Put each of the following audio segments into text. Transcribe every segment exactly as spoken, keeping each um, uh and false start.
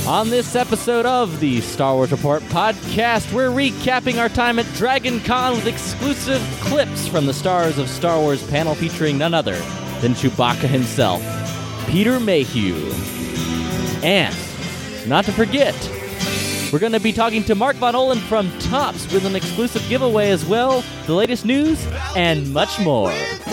On this episode of the Star Wars Report podcast, we're recapping our time at Dragon Con with exclusive clips from the Stars of Star Wars panel featuring none other than Chewbacca himself, Peter Mayhew. And, not to forget, we're going to be talking to Mark Von Olen from Topps with an exclusive giveaway as well, the latest news, and much more.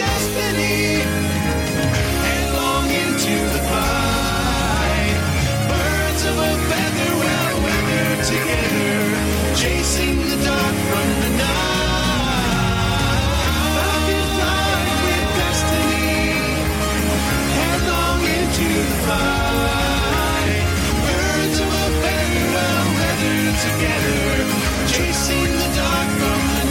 Chasing the dark from the night. Falcon flying with destiny. Headlong into the fight. Birds of a feather well weathered together. Chasing the dark from the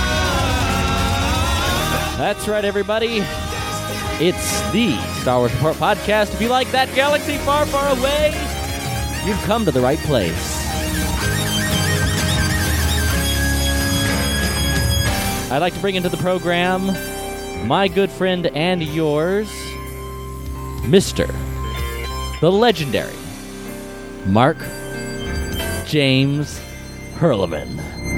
night. That's right, everybody. It's the Star Wars Report podcast. If you like that galaxy far, far away, you've come to the right place. I'd like to bring into the program my good friend and yours, Mister the legendary Mark James Hurleman.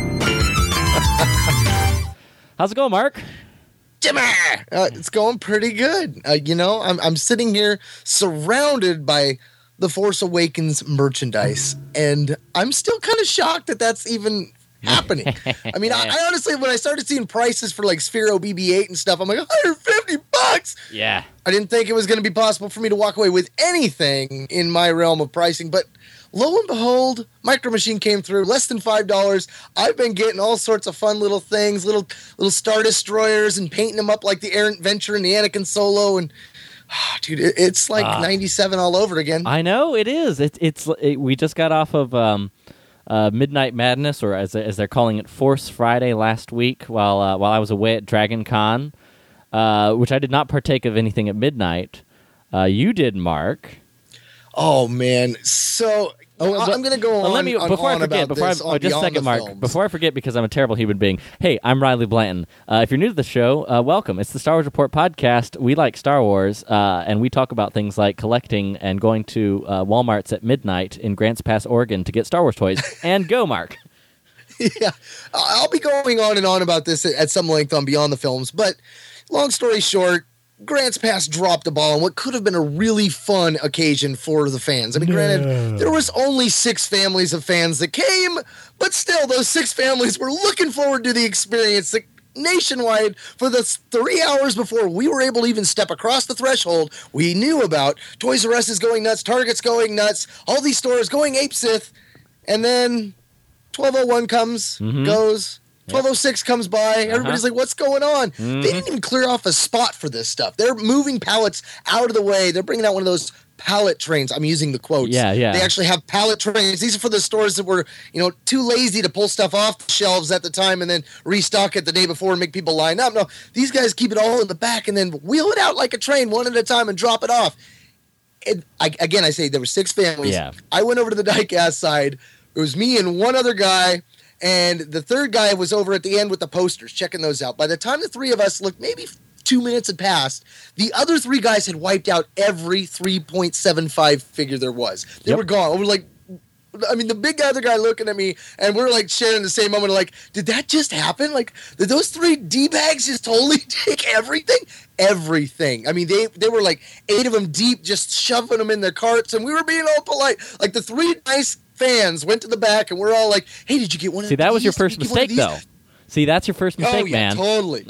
How's it going, Mark? Jimmy! Uh, it's going pretty good. Uh, you know, I'm I'm sitting here surrounded by the Force Awakens merchandise, and I'm still kind of shocked that that's even happening. I mean, I, I honestly, when I started seeing prices for like Sphero B B eight and stuff, I'm like, one hundred fifty bucks. Yeah. I didn't think it was going to be possible for me to walk away with anything in my realm of pricing, but lo and behold, Micro Machine came through, less than five dollars. I've been getting all sorts of fun little things, little little Star Destroyers, and painting them up like the Errant Venture and the Anakin Solo, and oh, dude, it, it's like uh, ninety-seven all over again. I know, it is. It, it's it, we just got off of um, uh, Midnight Madness, or as as they're calling it, Force Friday last week, while uh, while I was away at Dragon Con, uh, which I did not partake of anything at midnight. Uh, you did, Mark. Oh man, so oh, but, I'm going to go on. Well, let me on, before on I forget. about Before this I, on oh, just a second, Mark. films. Before I forget, because I'm a terrible human being. Hey, I'm Riley Blanton. Uh, if you're new to the show, uh, welcome. It's the Star Wars Report podcast. We like Star Wars, uh, and we talk about things like collecting and going to uh, Walmart's at midnight in Grants Pass, Oregon, to get Star Wars toys. And go, Mark. Yeah, I'll be going on and on about this at some length on Beyond the Films, but long story short, Grants Pass dropped the ball on what could have been a really fun occasion for the fans. I mean, no. Granted, there was only six families of fans that came, but still, those six families were looking forward to the experience that nationwide for the three hours before we were able to even step across the threshold. We knew about Toys R Us is going nuts, Target's going nuts, all these stores going apesith, and then twelve oh one comes, mm-hmm. goes, twelve oh six comes by, everybody's uh-huh. like, what's going on? Mm-hmm. They didn't even clear off a spot for this stuff. They're moving pallets out of the way. They're bringing out one of those pallet trains. I'm using the quotes. Yeah, yeah. They actually have pallet trains. These are for the stores that were, you know, too lazy to pull stuff off the shelves at the time and then restock it the day before and make people line up. No, these guys keep it all in the back and then wheel it out like a train one at a time and drop it off. And I, again, I say there were six families. Yeah. I went over to the diecast side. It was me and one other guy, and the third guy was over at the end with the posters, checking those out. By the time the three of us looked, maybe two minutes had passed, the other three guys had wiped out every three point seven five figure there was. They yep. were gone. We were like, I mean, the big other guy looking at me, and we're like sharing the same moment, like, did that just happen? Like, did those three D-bags just totally take everything? Everything. I mean, they they were like eight of them deep, just shoving them in their carts, and we were being all polite. Like, the three nice fans went to the back, and we're all like, hey, did you get one of See, these? that was your first mistake, though. See, that's your first mistake, oh, yeah, man. Totally.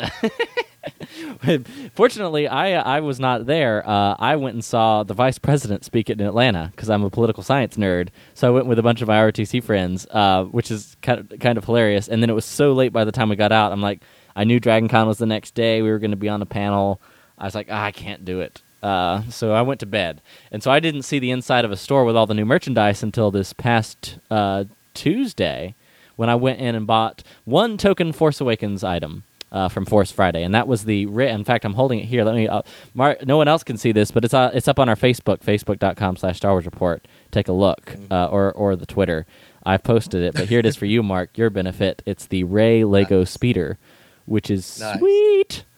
Fortunately, I I was not there. Uh, I went and saw the vice president speak in Atlanta because I'm a political science nerd. So I went with a bunch of my R O T C friends, uh, which is kind of, kind of hilarious. And then it was so late by the time we got out. I'm like, I knew Dragon Con was the next day. We were going to be on a panel. I was like, ah, I can't do it. Uh, so I went to bed. And so I didn't see the inside of a store with all the new merchandise until this past uh, Tuesday when I went in and bought one token Force Awakens item. Uh, from Force Friday, and that was the. In fact, I'm holding it here. Let me. Uh, Mark, no one else can see this, but it's uh, it's up on our Facebook, facebook dot com slash Star Wars Report. Take a look, uh, or or the Twitter. I've posted it, but here it is for you, Mark. Your benefit. It's the Rey Lego nice. Speeder, which is nice. Sweet.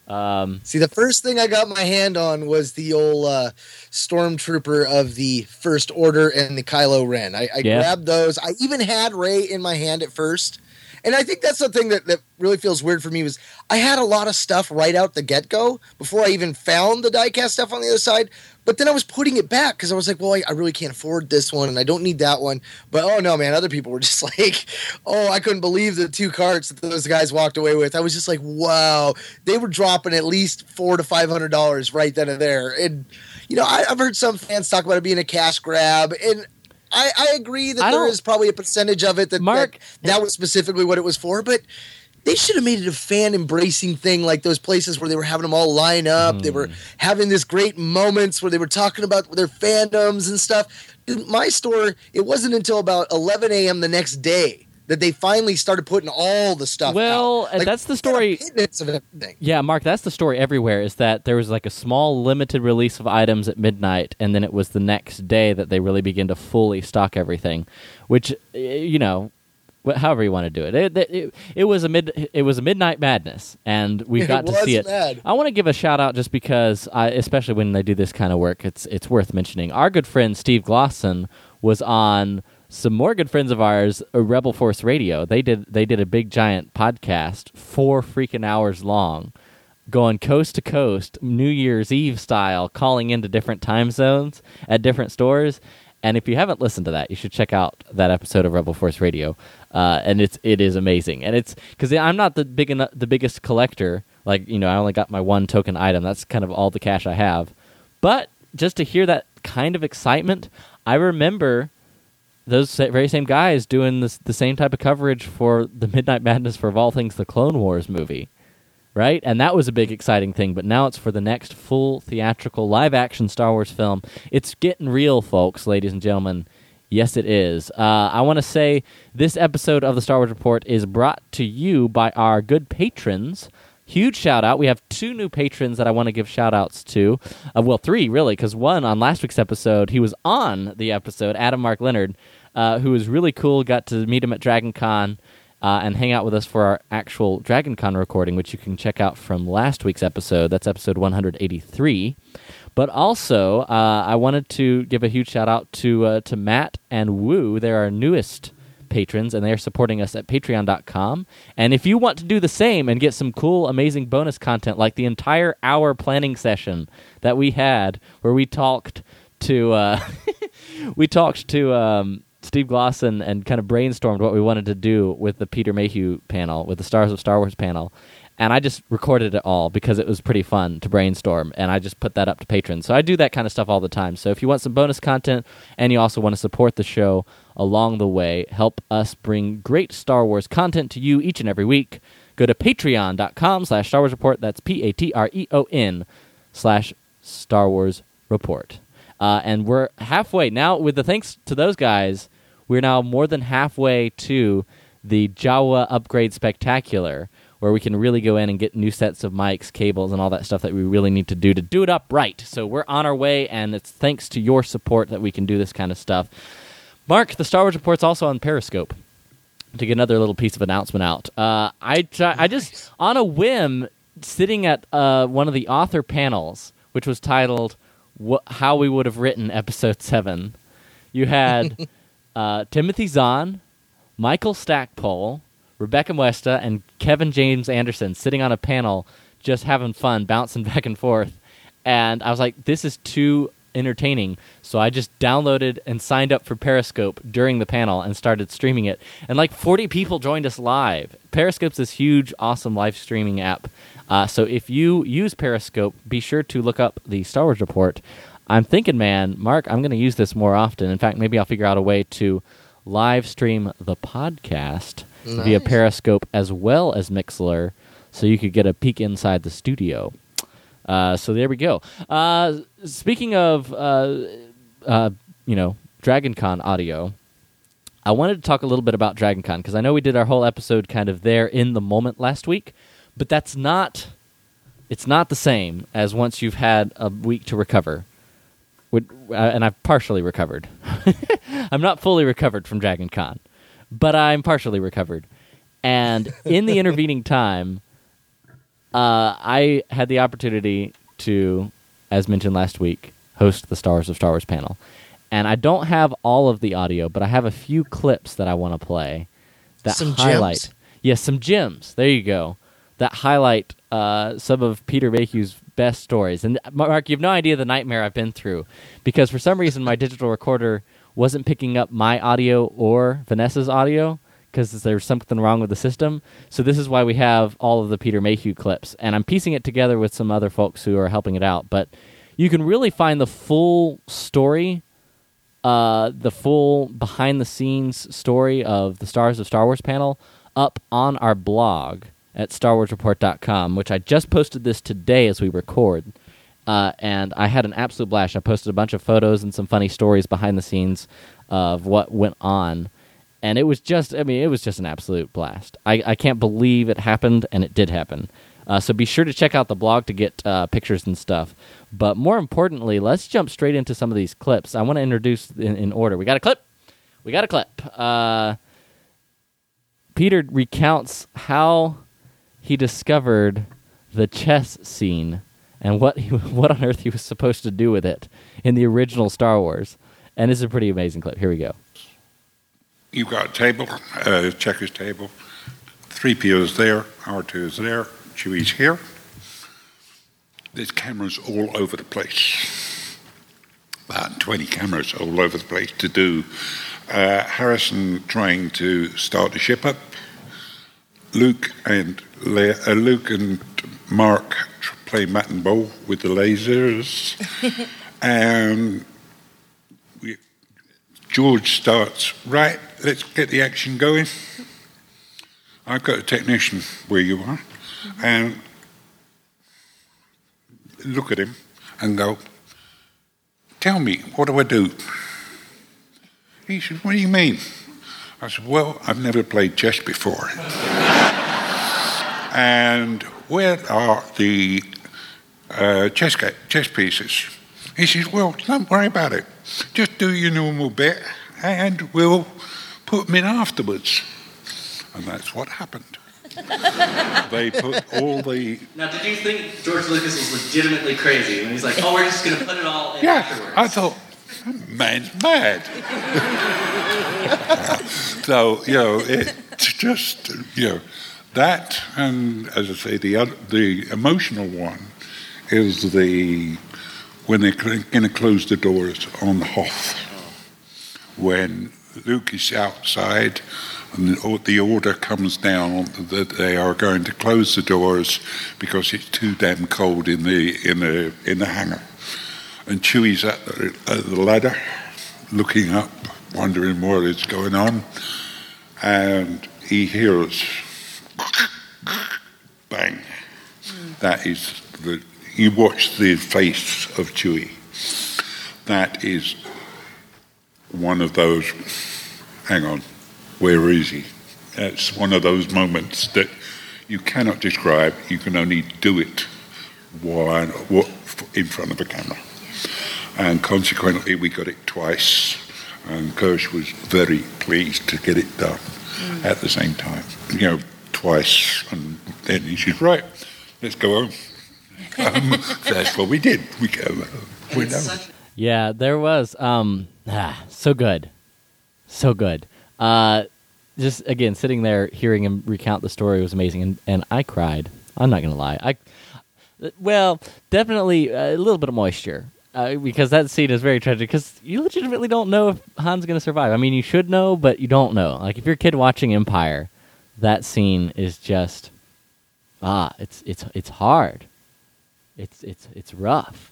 Um, See, the first thing I got my hand on was the old uh, Stormtrooper of the First Order and the Kylo Ren. I, I Yeah. grabbed those. I even had Rey in my hand at first. And I think that's the thing that, that really feels weird for me was I had a lot of stuff right out the get-go before I even found the diecast stuff on the other side. But then I was putting it back because I was like, well, I, I really can't afford this one and I don't need that one. But oh no, man, other people were just like, oh, I couldn't believe the two carts that those guys walked away with. I was just like, wow, they were dropping at least four to five hundred dollars right then and there. And you know, I, I've heard some fans talk about it being a cash grab, and I, I agree that I there don't- is probably a percentage of it that, Mark- that that was specifically what it was for, but they should have made it a fan embracing thing, like those places where they were having them all line up. They were having this great moments where they were talking about their fandoms and stuff. In my store, it wasn't until about eleven a.m. the next day that they finally started putting all the stuff Well, out. and that's the story- Pittance of everything. Yeah, Mark, that's the story everywhere, is that there was like a small limited release of items at midnight, and then it was the next day that they really began to fully stock everything, which, eh, you know, wh- however you want to do it. It, it, it was a mid it was a midnight madness, and we It got to was see it. mad. I want to give a shout out just because, I, especially when they do this kind of work, it's it's worth mentioning. Our good friend Steve Glosson was on some more good friends of ours, uh, Rebel Force Radio. They did they did a big giant podcast, four freaking hours long, going coast to coast, New Year's Eve style, calling into different time zones at different stores. And if you haven't listened to that, you should check out that episode of Rebel Force Radio. Uh, and it's it is amazing. And it's because I'm not the big eno- the biggest collector. Like, you know, I only got my one token item. That's kind of all the cash I have. But just to hear that kind of excitement, I remember those sa- very same guys doing this, the same type of coverage for the Midnight Madness for, of all things, the Clone Wars movie, right? And that was a big exciting thing, but now it's for the next full theatrical live-action Star Wars film. It's getting real, folks, ladies and gentlemen. Yes, it is. Uh, I want to say this episode of the Star Wars Report is brought to you by our good patrons. Huge shout out. We have two new patrons that I want to give shout outs to. Uh, well, three, really, because one on last week's episode, he was on the episode, Adam Mark Leonard, uh, who was really cool. Got to meet him at Dragon Con uh, and hang out with us for our actual Dragon Con recording, which you can check out from last week's episode. That's episode one hundred eighty-three. But also, uh, I wanted to give a huge shout out to uh, to Matt and Woo. They're our newest patrons, and they are supporting us at patreon dot com. And if you want to do the same and get some cool, amazing bonus content, like the entire hour planning session that we had, where we talked to uh, we talked to um, Steve Glosson and kind of brainstormed what we wanted to do with the Peter Mayhew panel, with the Stars of Star Wars panel. And I just recorded it all because it was pretty fun to brainstorm, and I just put that up to patrons. So I do that kind of stuff all the time. So if you want some bonus content and you also want to support the show along the way, help us bring great Star Wars content to you each and every week, go to patreon dot com slash Star Wars Report. That's P A T R E O N slash Star Wars Report. Uh, and we're halfway. Now, with the thanks to those guys, we're now more than halfway to the Jawa Upgrade Spectacular, where we can really go in and get new sets of mics, cables, and all that stuff that we really need to do to do it up right. So we're on our way, and it's thanks to your support that we can do this kind of stuff. Mark, the Star Wars Report's also on Periscope. To get another little piece of announcement out, uh, I try, I just, on a whim, sitting at uh, one of the author panels, which was titled "Wh- How We Would Have Written Episode seven, you had uh, Timothy Zahn, Michael Stackpole, Rebecca Muesta, and Kevin James Anderson sitting on a panel just having fun, bouncing back and forth. And I was like, this is too entertaining. So I just downloaded and signed up for Periscope during the panel and started streaming it. And like forty people joined us live. Periscope's this huge, awesome live streaming app. Uh, so if you use Periscope, be sure to look up the Star Wars Report. I'm thinking, man, Mark, I'm going to use this more often. In fact, maybe I'll figure out a way to live stream the podcast Nice. via Periscope as well as Mixlr, so you could get a peek inside the studio. Uh, so there we go. Uh, speaking of, uh, uh, you know, Dragon Con audio, I wanted to talk a little bit about Dragon Con, because I know we did our whole episode kind of there in the moment last week, but that's not, it's not the same as once you've had a week to recover. Would, uh, and I've partially recovered. I'm not fully recovered from Dragon Con, but I'm partially recovered. And in the intervening time, uh, I had the opportunity to, as mentioned last week, host the Stars of Star Wars panel. And I don't have all of the audio, but I have a few clips that I want to play that Some highlight. gems? Yes, some gems. There you go. That highlight uh, some of Peter Mayhew's best stories. And Mark, you have no idea the nightmare I've been through, because for some reason my digital recorder wasn't picking up my audio or Vanessa's audio because there's something wrong with the system. So this is why we have all of the Peter Mayhew clips. And I'm piecing it together with some other folks who are helping it out. But you can really find the full story, uh, the full behind-the-scenes story of the Stars of Star Wars panel up on our blog at star wars report dot com, which I just posted this today as we record. Uh, and I had an absolute blast. I posted a bunch of photos and some funny stories behind the scenes of what went on. And it was just, I mean, it was just an absolute blast. I, I can't believe it happened, and it did happen. Uh, so be sure to check out the blog to get uh, pictures and stuff. But more importantly, let's jump straight into some of these clips. I want to introduce in, in order. We got a clip. We got a clip. Uh, Peter recounts how he discovered the chess scene and what he, what on earth he was supposed to do with it in the original Star Wars. And it's a pretty amazing clip. Here we go. You've got a table, a checkers table. three P O's there, R two is there, Chewie's here. There's cameras all over the place. About twenty cameras all over the place to do. Uh, Harrison trying to start the ship up. Luke and Le- uh, Luke and Mark play mat and ball with the lasers. and we, George starts, right, let's get the action going. I've got a technician where you are, and look at him and go, tell me, what do I do? He said, what do you mean? I said, well, I've never played chess before. And where are the uh, chess, ga- chess pieces? He says, well, don't worry about it. Just do your normal bit, and we'll put them in afterwards. And that's what happened. They put all the... Now, did you think George Lucas was legitimately crazy when he's like, oh, we're just going to put it all in Yeah, afterwards? I thought, that man's mad. So, you know, it's just, you know, that, and as I say, the other, the emotional one is the, when they're going to close the doors on the Hoth. When Luke is outside and the order comes down that they are going to close the doors because it's too damn cold in the in the in the hangar, and Chewie's at the, at the ladder, looking up, wondering what is going on, and he hears bang. That is the. You watch the face of Chewie. That is one of those. Hang on. Where is he? It's one of those moments that you cannot describe. You can only do it while in front of a camera. And consequently, we got it twice. And Kirsch was very pleased to get it done mm. at the same time. You know, twice. And then he said, right, let's go home. Um, that's what we did. We go. We know. Yeah, there was. Um, ah, so good. So good. Uh, just again, sitting there hearing him recount the story was amazing, and, and I cried. I'm not gonna lie. I, well, definitely a little bit of moisture uh, because that scene is very tragic. Because you legitimately don't know if Han's gonna survive. I mean, you should know, but you don't know. Like if you're a kid watching Empire, that scene is just ah, it's it's it's hard. It's it's it's rough.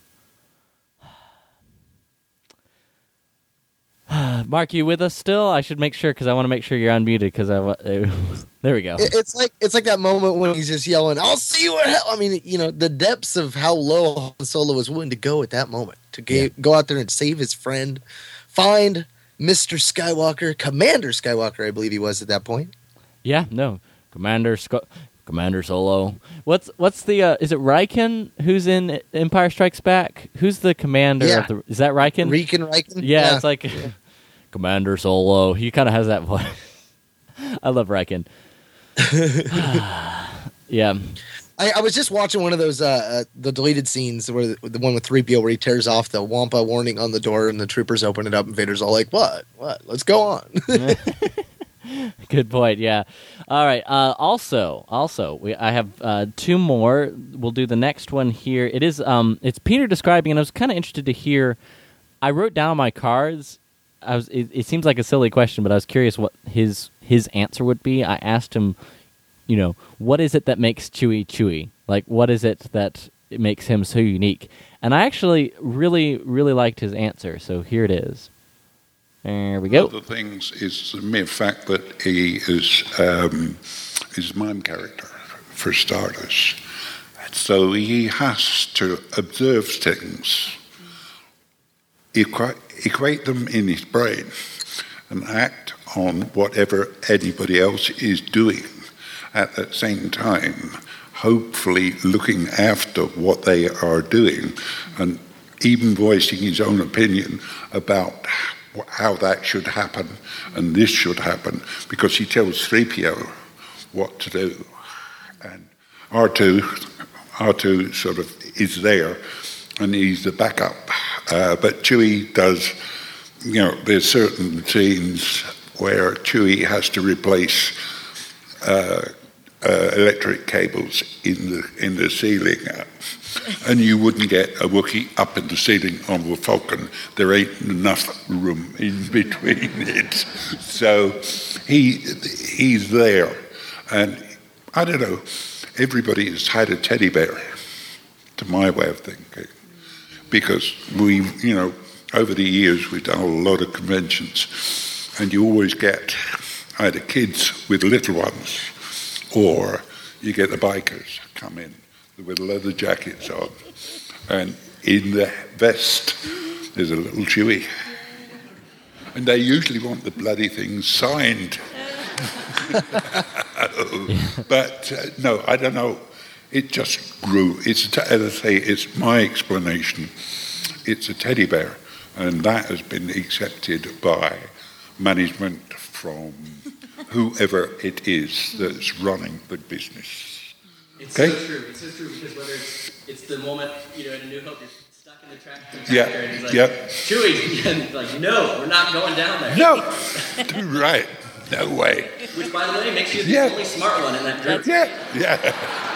Mark, you with us still? I should make sure because I want to make sure you're unmuted. Because I uh, there we go. It's like it's like that moment when he's just yelling, "I'll see you at hell." I mean, you know, the depths of how low Han Solo was willing to go at that moment to ga- Yeah. go out there and save his friend, find Mister Skywalker, Commander Skywalker, I believe he was at that point. Yeah, no, Commander Sc- Commander Solo. What's what's the? Uh, is it Riken who's in Empire Strikes Back? Who's the commander? Yeah. Of the, is that Riken? Riken, Riken. Yeah, it's like Commander Solo. He kind of has that voice. I love Riken. Yeah. I, I was just watching one of those uh, uh, the deleted scenes where the, the one with three P O where he tears off the Wampa warning on the door and the troopers open it up and Vader's all like, "What? What? Let's go on." Good point. Yeah. All right. Uh, also, also, we I have uh, two more. We'll do the next one here. It is um, it's Peter describing, and I was kind of interested to hear. I wrote down my cards. I was. It, it seems like a silly question, but I was curious what his his answer would be. I asked him, you know, what is it that makes Chewie Chewie? Like, what is it that it makes him so unique? And I actually really, really liked his answer. So here it is. There we go. One of the things is the mere fact that he is um, is a mime character, for starters. So he has to observe things, equate, equate them in his brain, and act on whatever anybody else is doing at the same time, hopefully looking after what they are doing and even voicing his own opinion about how that should happen and this should happen, because he tells three P O what to do. And R two, R two sort of is there and he's the backup. Uh, but Chewie does, you know, there's certain scenes where Chewie has to replace uh, uh, electric cables in the in the ceiling. And you wouldn't get a Wookiee up in the ceiling on a Falcon. There ain't enough room in between it. So he he's there. And I don't know, everybody has had a teddy bear, to my way of thinking. Because we, you know, over the years we've done a lot of conventions. And you always get either kids with little ones or you get the bikers come in with leather jackets on, and in the vest there's a little Chewie, and they usually want the bloody thing signed. But uh, no, I don't know. It just grew. It's as I say, it's my explanation. It's a teddy bear, and that has been accepted by management from whoever it is that's running the business. It's Okay. so true. It's so true because whether it's, it's the moment, you know, in A New Hope, you're stuck in the trash compactor Yeah, and he's like, yeah. Chewie, and he's like, no, we're not going down there. No, right, no way. Which, by the way, makes you the Yeah. only smart one in that group. Yeah, yeah.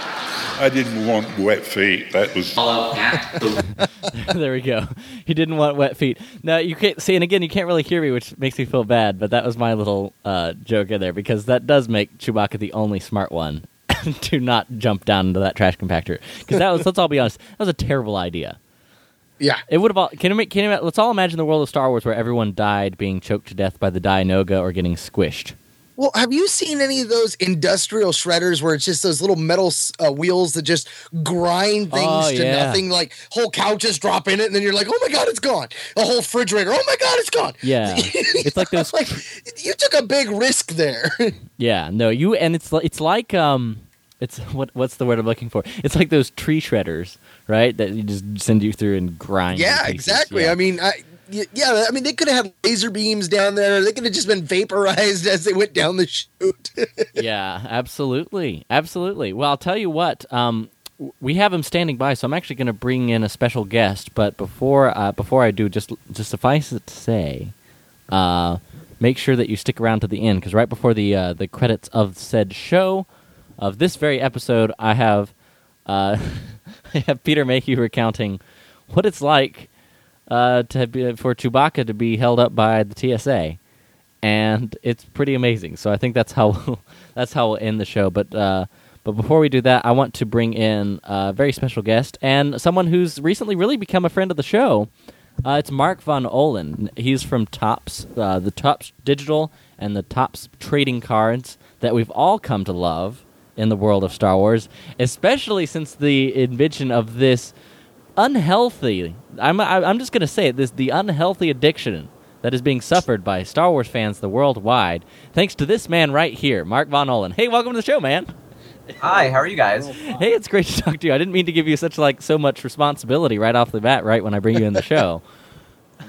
I didn't want wet feet. That was. Follow at the- there we go. He didn't want wet feet. Now you can't see, and again, you can't really hear me, which makes me feel bad. But that was my little uh, joke in there because that does make Chewbacca the only smart one to not jump down into that trash compactor. Because that was, let's all be honest, that was a terrible idea. Yeah. It would have. All, can you make? Can you? Let's all imagine the world of Star Wars where everyone died being choked to death by the Dianoga or getting squished. Well, have you seen any of those industrial shredders where it's just those little metal uh, wheels that just grind things Oh, to yeah. nothing? Like whole couches drop in it, and then you're like, "Oh my god, it's gone!" A whole refrigerator, "Oh my god, it's gone!" Yeah. It's like those- like you took a big risk there. Yeah, no, you and it's li- it's like um, it's what what's the word I'm looking for? It's like those tree shredders, right? That you just send you through and grind. in Yeah, pieces. exactly. Yeah. I mean, I, y- yeah, I mean, they could have had laser beams down there. They could have just been vaporized as they went down the chute. Yeah, absolutely, absolutely. Well, I'll tell you what. Um, w- we have him standing by, so I'm actually going to bring in a special guest. But before uh, before I do, just just suffice it to say, uh, make sure that you stick around to the end because right before the uh, the credits of said show, of this very episode, I have uh, I have Peter Mayhew recounting what it's like uh, to be, for Chewbacca to be held up by the T S A. And it's pretty amazing. So I think that's how we'll, that's how we'll end the show. But uh, but before we do that, I want to bring in a very special guest and someone who's recently really become a friend of the show. Uh, it's Mark Von Olen. He's from Topps, uh, the Topps Digital and the Topps trading cards that we've all come to love in the world of Star Wars, especially since the invention of this unhealthy. I'm I'm just going to say it. This the unhealthy addiction that is being suffered by Star Wars fans the worldwide, thanks to this man right here, Mark Von Olen. Hey, welcome to the show, man. Hi, how are you guys? Hey, it's great to talk to you. I didn't mean to give you such like so much responsibility right off the bat, right when I bring you in the show.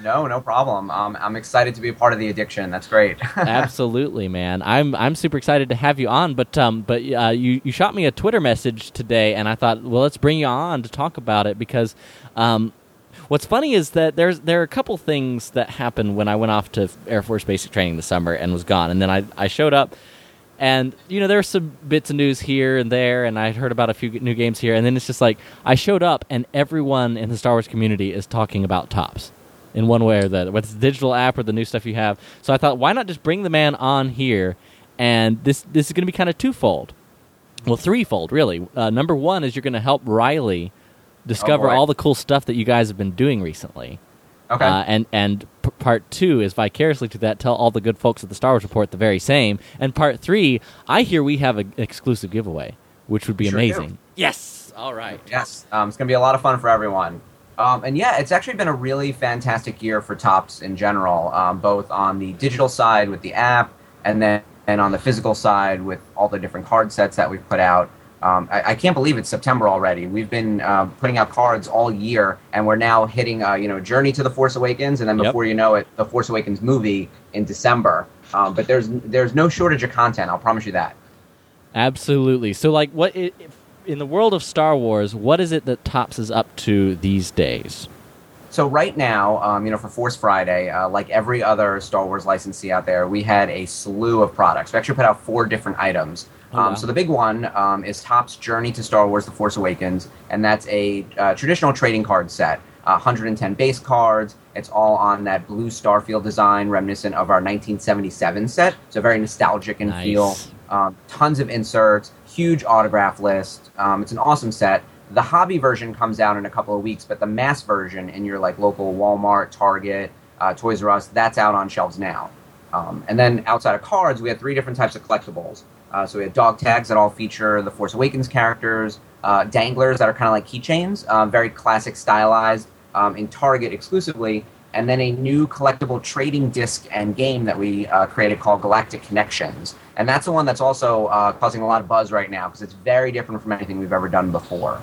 No, no problem. Um, I'm excited to be a part of the addiction. That's great. Absolutely, man. I'm I'm super excited to have you on. But um, but uh, you you shot me a Twitter message today, and I thought, well, let's bring you on to talk about it because um, what's funny is that there's there are a couple things that happened when I went off to Air Force basic training this summer and was gone, and then I I showed up. And, you know, there's some bits of news here and there, and I heard about a few new games here, and then it's just like, I showed up, and everyone in the Star Wars community is talking about Tops in one way or the other, whether it's the digital app or the new stuff you have. So I thought, why not just bring the man on here, and this this is going to be kind of twofold. Well, threefold, really. Uh, number one is you're going to help Riley discover Oh, boy. all the cool stuff that you guys have been doing recently. Okay. Uh, and and p- part two is vicariously to that, tell all the good folks at the Star Wars Report the very same. And part three, I hear we have an exclusive giveaway, which would be Sure amazing. do. Yes! All right. Yes, um, it's going to be a lot of fun for everyone. Um, and yeah, it's actually been a really fantastic year for Tops in general, um, both on the digital side with the app and then and on the physical side with all the different card sets that we've put out. Um, I, I can't believe it's September already. We've been uh, putting out cards all year, and we're now hitting, uh, you know, Journey to the Force Awakens, and then Yep. before you know it, the Force Awakens movie in December. Um, but there's there's no shortage of content. I'll promise you that. Absolutely. So, like, what i if, in the world of Star Wars, what is it that Tops is up to these days? So right now, um, you know, for Force Friday, uh, like every other Star Wars licensee out there, we had a slew of products. We actually put out four different items. Oh, um, wow. So the big one um, is Topps Journey to Star Wars: The Force Awakens, and that's a uh, traditional trading card set. Uh, one hundred ten base cards. It's all on that blue Starfield design, reminiscent of our nineteen seventy-seven set. So very nostalgic in Nice. feel. Um, tons of inserts, huge autograph list. Um, it's an awesome set. The hobby version comes out in a couple of weeks, but the mass version in your like local Walmart, Target, uh, Toys R Us, that's out on shelves now. Um, and then outside of cards, we had three different types of collectibles. Uh, so we had dog tags that all feature the Force Awakens characters, uh, danglers that are kind of like keychains, uh, very classic stylized um, in Target exclusively, and then a new collectible trading disc and game that we uh, created called Galactic Connections. And that's the one that's also uh, causing a lot of buzz right now because it's very different from anything we've ever done before.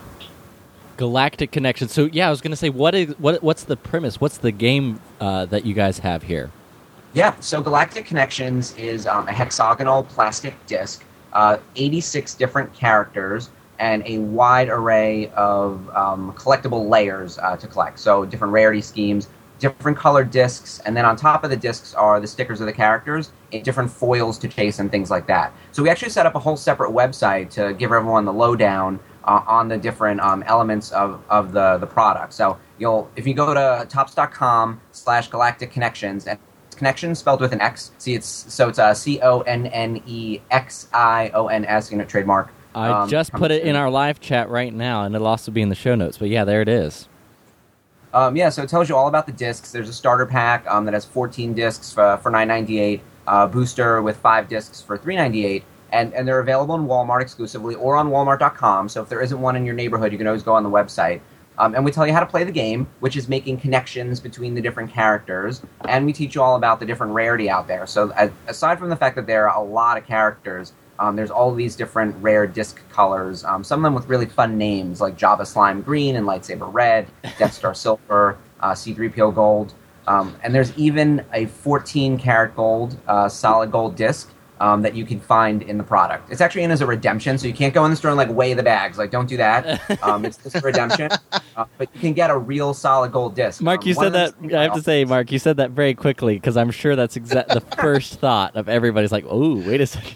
Galactic Connection. So, yeah, I was going to say, what is what? what's the premise? What's the game uh, that you guys have here? Yeah, so Galactic Connections is um, a hexagonal plastic disc, uh, eighty-six different characters, and a wide array of um, collectible layers uh, to collect. So different rarity schemes, different colored discs, and then on top of the discs are the stickers of the characters, and different foils to chase and things like that. So we actually set up a whole separate website to give everyone the lowdown uh, on the different um, elements of, of the, the product. So you'll if you go to tops.com slash galactic connections, and Connections spelled with an X. See, it's so it's a C O N N E X I O N S, you know, trademark. I Um, just coming put it in soon. our live chat right now, and it'll also be in the show notes. But, yeah, there it is. Um, yeah, so it tells you all about the discs. There's a starter pack um, that has fourteen discs for, for nine ninety-eight, uh, booster with five discs for three ninety-eight, and, and they're available in Walmart exclusively or on walmart dot com. So if there isn't one in your neighborhood, you can always go on the website. Um, and we tell you how to play the game, which is making connections between the different characters, and we teach you all about the different rarity out there. So as, aside from the fact that there are a lot of characters, um, there's all these different rare disc colors, um, some of them with really fun names, like Jabba Slime Green and Lightsaber Red, Death Star Silver, uh, C three P O Gold, um, and there's even a fourteen karat gold, uh, solid gold disc, Um, that you can find in the product. It's actually in as a redemption, so you can't go in the store and like weigh the bags. Like, don't do that. Um, it's just a redemption, uh, but you can get a real solid gold disc. Mark, Um, you one said of that. the things I have to also- say, Mark, you said that very quickly because I'm sure that's exa- the first thought of everybody's like, "Oh, wait a second."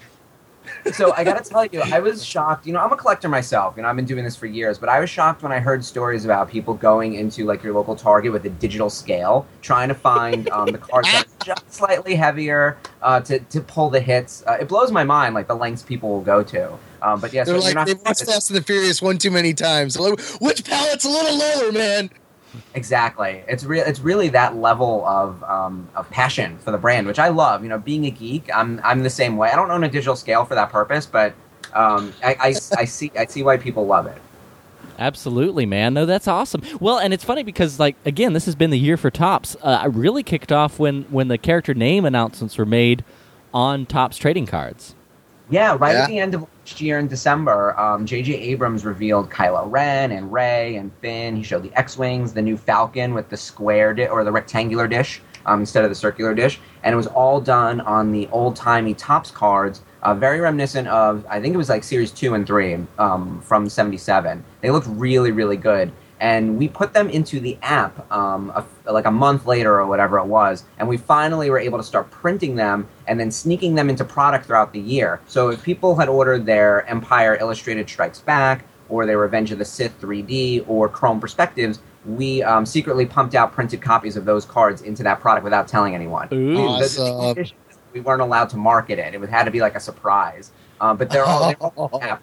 So I got to tell you, I was shocked. You know, I'm a collector myself. You know, I've been doing this for years, but I was shocked when I heard stories about people going into like your local Target with a digital scale, trying to find um, the cards that are just slightly heavier uh, to to pull the hits. Uh, it blows my mind, like the lengths people will go to. Um, but yeah, so They're you're like, not they've watched Fast and the Furious one too many times. Like, which pallet's a little lower, man? Exactly. It's real. It's really that level of um, of passion for the brand, which I love. You know, being a geek, I'm I'm the same way. I don't own a digital scale for that purpose, but um, I, I, I see I see why people love it. Absolutely, man. No, that's awesome. Well, and it's funny because, like, again, this has been the year for Topps. Uh, I really kicked off when when the character name announcements were made on Topps trading cards. Yeah, right Yeah. at the end of last year in December, um, J J Abrams revealed Kylo Ren and Rey and Finn. He showed the X-Wings, the new Falcon with the square di- or the rectangular dish um, instead of the circular dish. And it was all done on the old-timey Topps cards, uh, very reminiscent of, I think it was like Series two and three um, from seventy-seven. They looked really, really good. And we put them into the app um, a, like a month later or whatever it was, and we finally were able to start printing them and then sneaking them into product throughout the year. So if people had ordered their Empire Illustrated Strikes Back, or their Revenge of the Sith three D, or Chrome Perspectives, we um, secretly pumped out printed copies of those cards into that product without telling anyone. Ooh. Awesome. The- we weren't allowed to market it. It would had to be like a surprise. Um, but they're all, they're all app.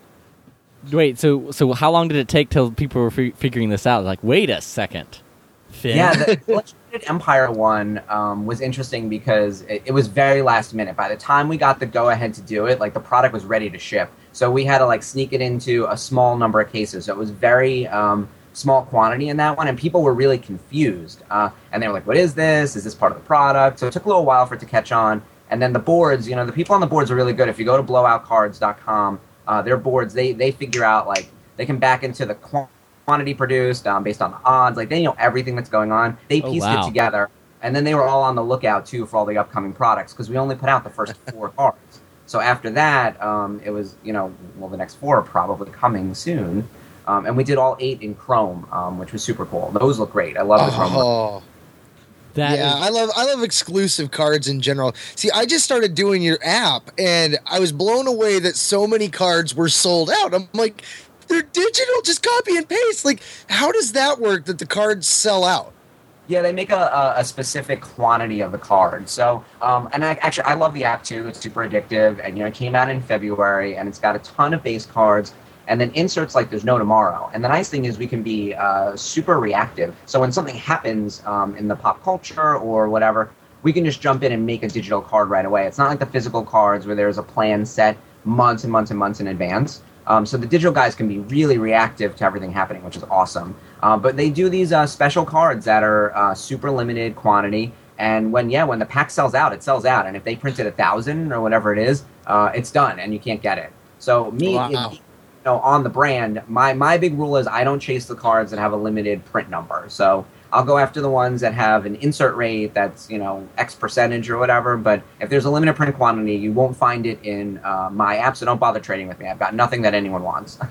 Wait, so so how long did it take till people were fi- figuring this out? Like, wait a second, Finn. Yeah, the Illustrated Empire one um, was interesting because it, it was very last minute. By the time we got the go-ahead to do it, like the product was ready to ship. So we had to like sneak it into a small number of cases. So it was very um, small quantity in that one, and people were really confused. Uh, and they were like, what is this? Is this part of the product? So it took a little while for it to catch on. And then the boards, you know, the people on the boards are really good. If you go to blowout cards dot com, Uh, their boards, they they figure out, like, they can back into the qu- quantity produced um, based on the odds. Like, they know everything that's going on. They Oh, pieced wow. it together. And then they were all on the lookout, too, for all the upcoming products, because we only put out the first four cards. So after that, um, it was, you know, well, the next four are probably coming soon. Um, and we did all eight in Chrome, um, which was super cool. Those look great. I love the Chrome. Oh. That yeah, is- I love I love exclusive cards in general. See, I just started doing your app, and I was blown away that so many cards were sold out. I'm like, they're digital, just copy and paste. Like, how does that work? That the cards sell out? Yeah, they make a, a, a specific quantity of the card. So, um, and I, actually, I love the app too. It's super addictive, and you know, it came out in February, and it's got a ton of base cards, and then inserts like there's no tomorrow. And the nice thing is we can be uh, super reactive. So when something happens um, in the pop culture or whatever, we can just jump in and make a digital card right away. It's not like the physical cards where there's a plan set months and months and months in advance. Um, so the digital guys can be really reactive to everything happening, which is awesome. Uh, but they do these uh, special cards that are uh, super limited quantity. And when, yeah, when the pack sells out, it sells out. And if they printed a thousand or whatever it is, uh, it's done and you can't get it. So me, Wow. it, you know, on the brand, my, my big rule is I don't chase the cards that have a limited print number. So I'll go after the ones that have an insert rate that's, you know, X percentage or whatever. But if there's a limited print quantity, you won't find it in uh, my app, so don't bother trading with me. I've got nothing that anyone wants.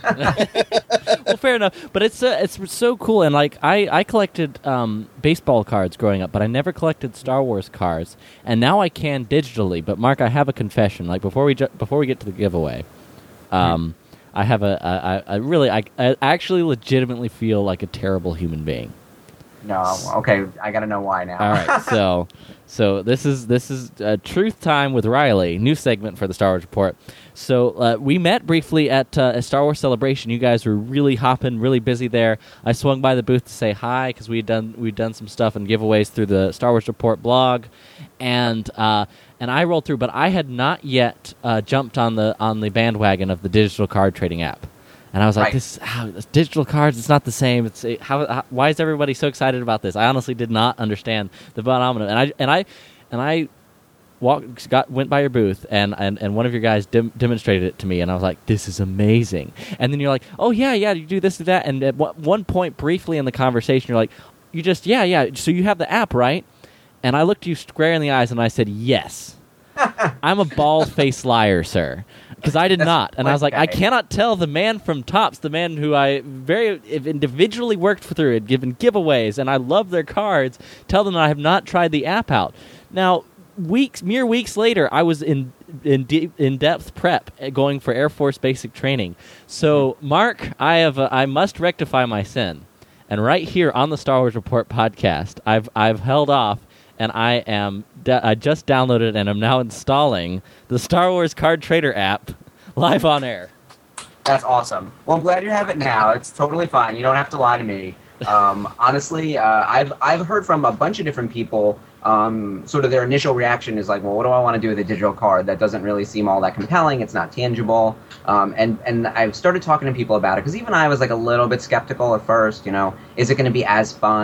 well, fair enough. But it's uh, it's so cool, and like I I collected um, baseball cards growing up, but I never collected Star Wars cards, and now I can digitally. But Mark, I have a confession. Like before we ju- before we get to the giveaway, um, I have a I, I really I, I actually legitimately feel like a terrible human being. No, okay, I got to know why now. All right, so so this is this is uh, Truth Time with Riley, new segment for the Star Wars Report. So uh, we met briefly at uh, a Star Wars Celebration. You guys were really hopping, really busy there. I swung by the booth to say hi because we'd done we'd done some stuff and giveaways through the Star Wars Report blog, and uh, and I rolled through, but I had not yet uh, jumped on the on the bandwagon of the digital card trading app. And I was like, Right. "This how, digital cards. It's not the same. It's it, how, how. Why is everybody so excited about this?" I honestly did not understand the phenomenon. And I and I and I walked, got went by your booth, and, and, and one of your guys dem- demonstrated it to me, and I was like, "This is amazing." And then you're like, "Oh yeah, yeah, you do this, do that." And at w- one point, briefly in the conversation, you're like, "You just yeah, yeah. So you have the app, right?" And I looked you square in the eyes, and I said, "Yes." I'm a bald-faced liar, sir, because I did That's not. And I was like, I okay. cannot tell the man from Topps, the man who I very individually worked through, had given giveaways, and I love their cards, tell them that I have not tried the app out. Now, weeks, mere weeks later, I was in in deep, in-depth prep going for Air Force basic training. So, Mark, I have a, I must rectify my sin. And right here on the Star Wars Report podcast, I've I've held off. And I am I just downloaded and I'm now installing the Star Wars Card Trader app live on air. That's awesome. Well, I'm glad you have it now. It's totally fine. You don't have to lie to me. Um, honestly, uh, I've I've heard from a bunch of different people. Um, sort of their initial reaction is like, well, what do I want to do with a digital card? That doesn't really seem all that compelling. It's not tangible. Um, and and I've started talking to people about it because even I was like a little bit skeptical at first. You know, is it going to be as fun?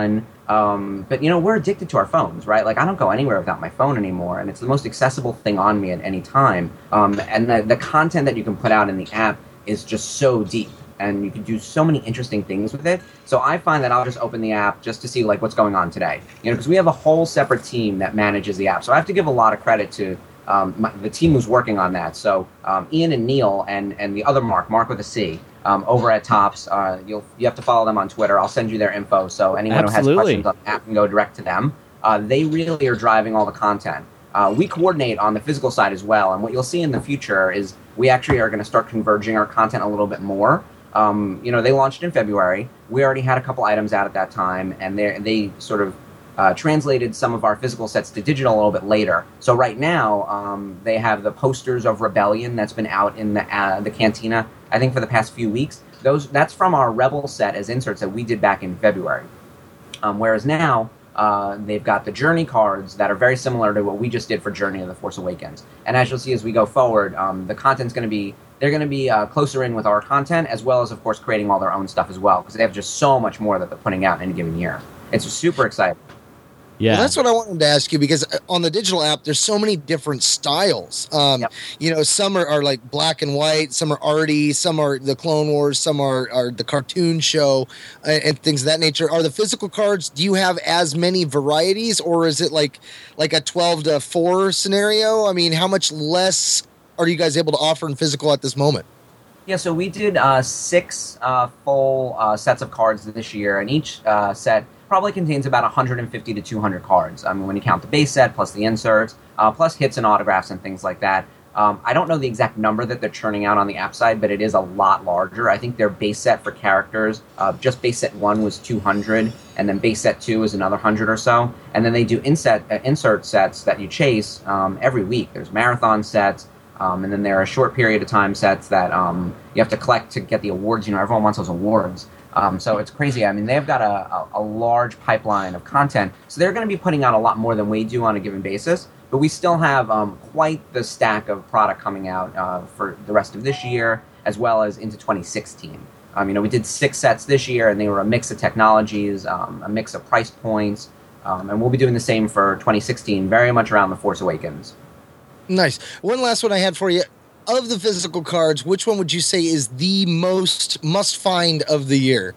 Um, but, you know, we're addicted to our phones, right? Like, I don't go anywhere without my phone anymore, and it's the most accessible thing on me at any time. Um, and the, the content that you can put out in the app is just so deep, and you can do so many interesting things with it. So I find that I'll just open the app just to see, like, what's going on today. You know, because we have a whole separate team that manages the app. So I have to give a lot of credit to um, my, the team who's working on that. So um, Ian and Neil and, and the other Mark, Mark with a C, Um, over at Tops, uh, you'll you have to follow them on Twitter. I'll send you their info, so anyone Absolutely. who has questions on the app can go direct to them. Uh, they really are driving all the content. Uh, we coordinate on the physical side as well, and what you'll see in the future is we actually are going to start converging our content a little bit more. Um, you know, they launched in February. We already had a couple items out at that time, and they they sort of uh, translated some of our physical sets to digital a little bit later. So right now, um, they have the posters of Rebellion that's been out in the uh, the Cantina, I think, for the past few weeks. Those that's from our Rebel set as inserts that we did back in February. Um, whereas now, uh, they've got the Journey cards that are very similar to what we just did for Journey of the Force Awakens. And as you'll see as we go forward, um, the content's going to be, they're going to be uh, closer in with our content, as well as, of course, creating all their own stuff as well, because they have just so much more that they're putting out in a given year. It's super exciting. Yeah. Well, that's what I wanted to ask you, because on the digital app, there's so many different styles. Um, Yep. You know, some are, are like black and white, some are arty, some are the Clone Wars, some are, are the cartoon show, and, and things of that nature. Are the physical cards, do you have as many varieties, or is it like like a twelve to four scenario? I mean, how much less are you guys able to offer in physical at this moment? Yeah, so we did uh, six uh, full uh, sets of cards this year, and each uh, set probably contains about one hundred fifty to two hundred cards. I mean, when you count the base set, plus the inserts, uh, plus hits and autographs and things like that. Um, I don't know the exact number that they're churning out on the app side, but it is a lot larger. I think their base set for characters, uh, just base set one was two hundred, and then base set two is another one hundred or so. And then they do inset, uh, insert sets that you chase um, every week. There's marathon sets, um, and then there are short period of time sets that um, you have to collect to get the awards. You know, everyone wants those awards. Um, so it's crazy. I mean, they've got a, a, a large pipeline of content, so they're going to be putting out a lot more than we do on a given basis. But we still have um, quite the stack of product coming out uh, for the rest of this year, as well as into twenty sixteen. Um, you know, we did six sets this year, and they were a mix of technologies, um, a mix of price points, um, and we'll be doing the same for twenty sixteen, very much around The Force Awakens. Nice. One last one I had for you. Of the physical cards, which one would you say is the most must-find of the year?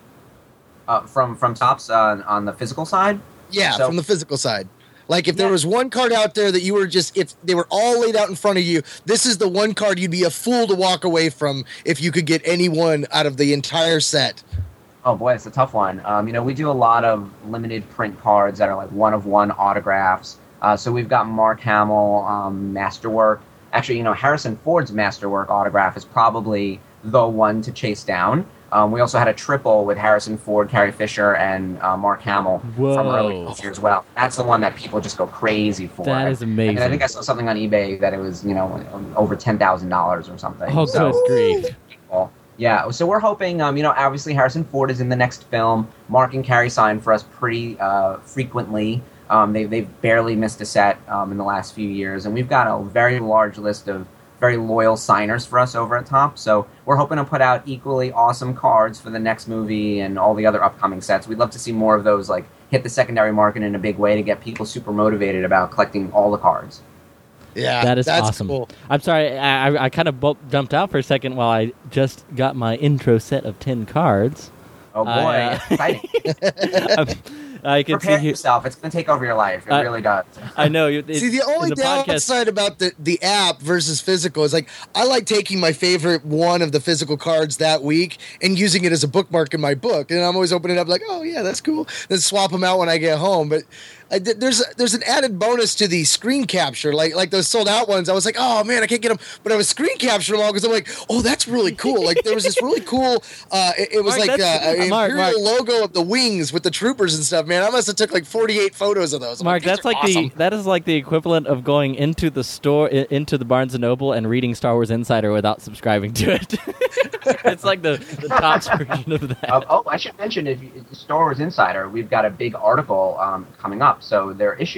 Uh, from from Tops uh, on the physical side? Yeah, So- from the physical side. Like if there Yeah. was one card out there that you were just, if they were all laid out in front of you, this is the one card you'd be a fool to walk away from if you could get any one out of the entire set. Oh boy, it's a tough one. Um, you know, we do a lot of limited print cards that are like one of one autographs. Uh, so we've got Mark Hamill um, Masterwork. Actually, you know, Harrison Ford's Masterwork autograph is probably the one to chase down. Um, we also had a triple with Harrison Ford, Carrie Fisher, and uh, Mark Hamill Whoa. from early this year as well. That's the one that people just go crazy for. That is And amazing. I think I saw something on eBay that it was, you know, over ten thousand dollars or something. Oh, So- good grief. Cool. Yeah, so we're hoping, um, you know, obviously Harrison Ford is in the next film. Mark and Carrie sign for us pretty uh, frequently. Um, they, they've barely missed a set um, in the last few years, and we've got a very large list of very loyal signers for us over at Top. So we're hoping to put out equally awesome cards for the next movie and all the other upcoming sets. We'd love to see more of those, like, hit the secondary market in a big way to get people super motivated about collecting all the cards. Yeah, That is that's awesome. cool. I'm sorry, I, I, I kind of bu- jumped out for a second while I just got my intro set of ten cards. Oh boy, I- that's exciting. Um, I can Prepare see here. yourself. It's going to take over your life. It Uh, really does. I know. It, See, the only in the podcast, downside about the, the app versus physical is like I like taking my favorite one of the physical cards that week and using it as a bookmark in my book, and I'm always opening it up like, oh yeah, that's cool. Then swap them out when I get home. But I, did- there's there's an added bonus to the screen capture, like like those sold out ones. I was like, oh man, I can't get them, but I was screen capturing them all because I'm like, oh, that's really cool. Like there was this really cool. Uh, it, it was Mark, like uh, that's- an Mark, imperial Mark. logo of the wings with the troopers and stuff. Man, I must have took like forty-eight photos of those. I'm Mark, "These that's are like awesome." the that is like the equivalent of going into the store i- into the Barnes and Noble and reading Star Wars Insider without subscribing to it. It's like the the top version of that. Um, oh, I should mention, if you, Star Wars Insider, we've got a big article um, coming up. So their issue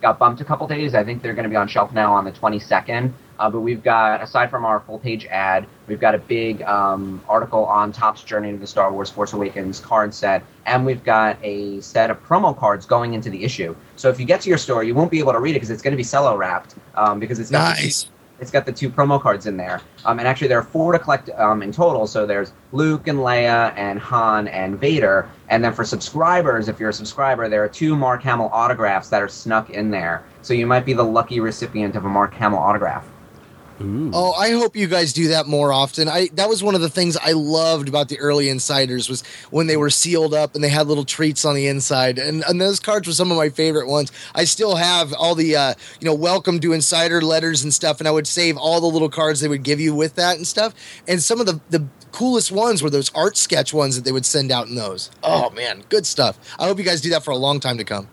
got bumped a couple days. I think they're going to be on shelf now on the twenty-second. Uh, but we've got, aside from our full-page ad, we've got a big um, article on Topps Journey to the Star Wars Force Awakens card set, and we've got a set of promo cards going into the issue. So if you get to your store, you won't be able to read it because it's going to be cello wrapped um, because it's got Nice. the, it's got the two promo cards in there. Um, and actually, there are four to collect um, in total. So there's Luke and Leia and Han and Vader. And then for subscribers, if you're a subscriber, there are two Mark Hamill autographs that are snuck in there. So you might be the lucky recipient of a Mark Hamill autograph. Ooh. Oh, I hope you guys do that more often. I that was one of the things I loved about the early Insiders was when they were sealed up and they had little treats on the inside. And, and those cards were some of my favorite ones. I still have all the uh, you know, welcome to Insider letters and stuff, and I would save all the little cards they would give you with that and stuff. And some of the, the coolest ones were those art sketch ones that they would send out in those. Oh, man, good stuff. I hope you guys do that for a long time to come.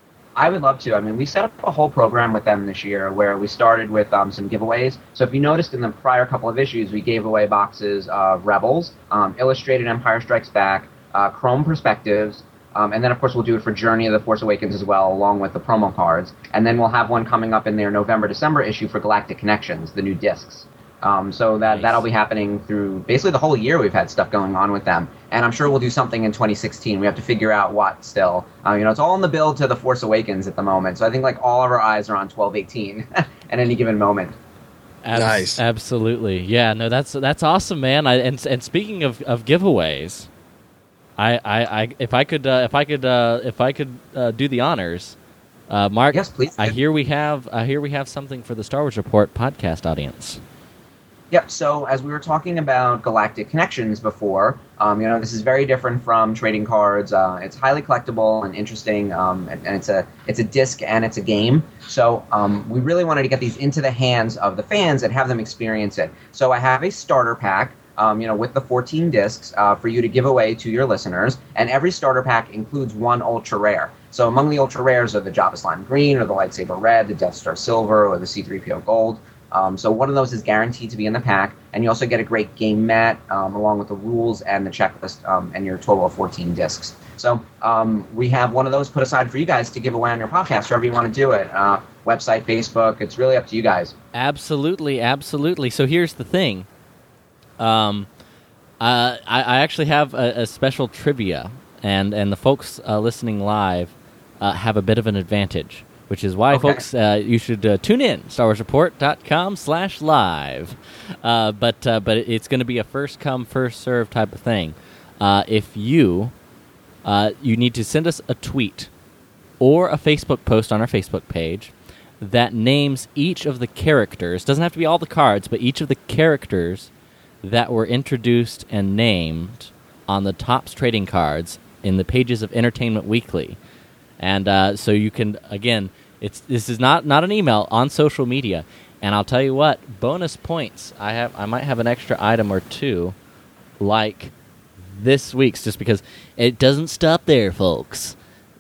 I would love to. I mean, we set up a whole program with them this year where we started with um, some giveaways. So if you noticed in the prior couple of issues, we gave away boxes of Rebels, um, Illustrated Empire Strikes Back, uh, Chrome Perspectives, um, and then, of course, we'll do it for Journey of the Force Awakens as well, along with the promo cards. And then we'll have one coming up in their November-December issue for Galactic Connections, the new discs. Um, so that, Nice. that'll be happening through basically the whole year. We've had stuff going on with them. And I'm sure we'll do something in twenty sixteen. We have to figure out what still. Uh, you know, it's all in the build to The Force Awakens at the moment. So I think like all of our eyes are on twelve eighteen at any given moment. Abs- Nice. Absolutely. Yeah, no, that's that's awesome, man. I, and and speaking of, of giveaways, I, I, I if I could uh, if I could uh, if I could uh, do the honors, uh, Mark. Yes, please. I hear we have I hear we have something for the Star Wars Report podcast audience. Yep, so as we were talking about Galactic Connections before, um, you know, this is very different from trading cards. Uh, it's highly collectible and interesting, um, and, and it's a it's a disc and it's a game. So um, we really wanted to get these into the hands of the fans and have them experience it. So I have a starter pack, um, you know, with the fourteen discs uh, for you to give away to your listeners, and every starter pack includes one ultra rare. So among the ultra rares are the Jabba Slime Green, or the Lightsaber Red, the Death Star Silver, or the C three P O Gold. Um, so one of those is guaranteed to be in the pack, and you also get a great game mat um, along with the rules and the checklist um, and your total of fourteen discs. So um, we have one of those put aside for you guys to give away on your podcast, however you want to do it. Uh, website, Facebook, it's really up to you guys. Absolutely, absolutely. So here's the thing. Um, uh, I, I actually have a, a special trivia, and, and the folks uh, listening live uh, have a bit of an advantage, which is why, Okay. folks, uh, you should uh, tune in, starwarsreport.com slash live. Uh, but uh, but it's going to be a first-come, first-served type of thing. Uh, if you, uh, you need to send us a tweet or a Facebook post on our Facebook page that names each of the characters. Doesn't have to be all the cards, but each of the characters that were introduced and named on the Topps trading cards in the pages of Entertainment Weekly. And uh, so you can, again, it's this is not, not an email, on social media. And I'll tell you what, bonus points. I have I might have an extra item or two, like this week's, just because it doesn't stop there, folks.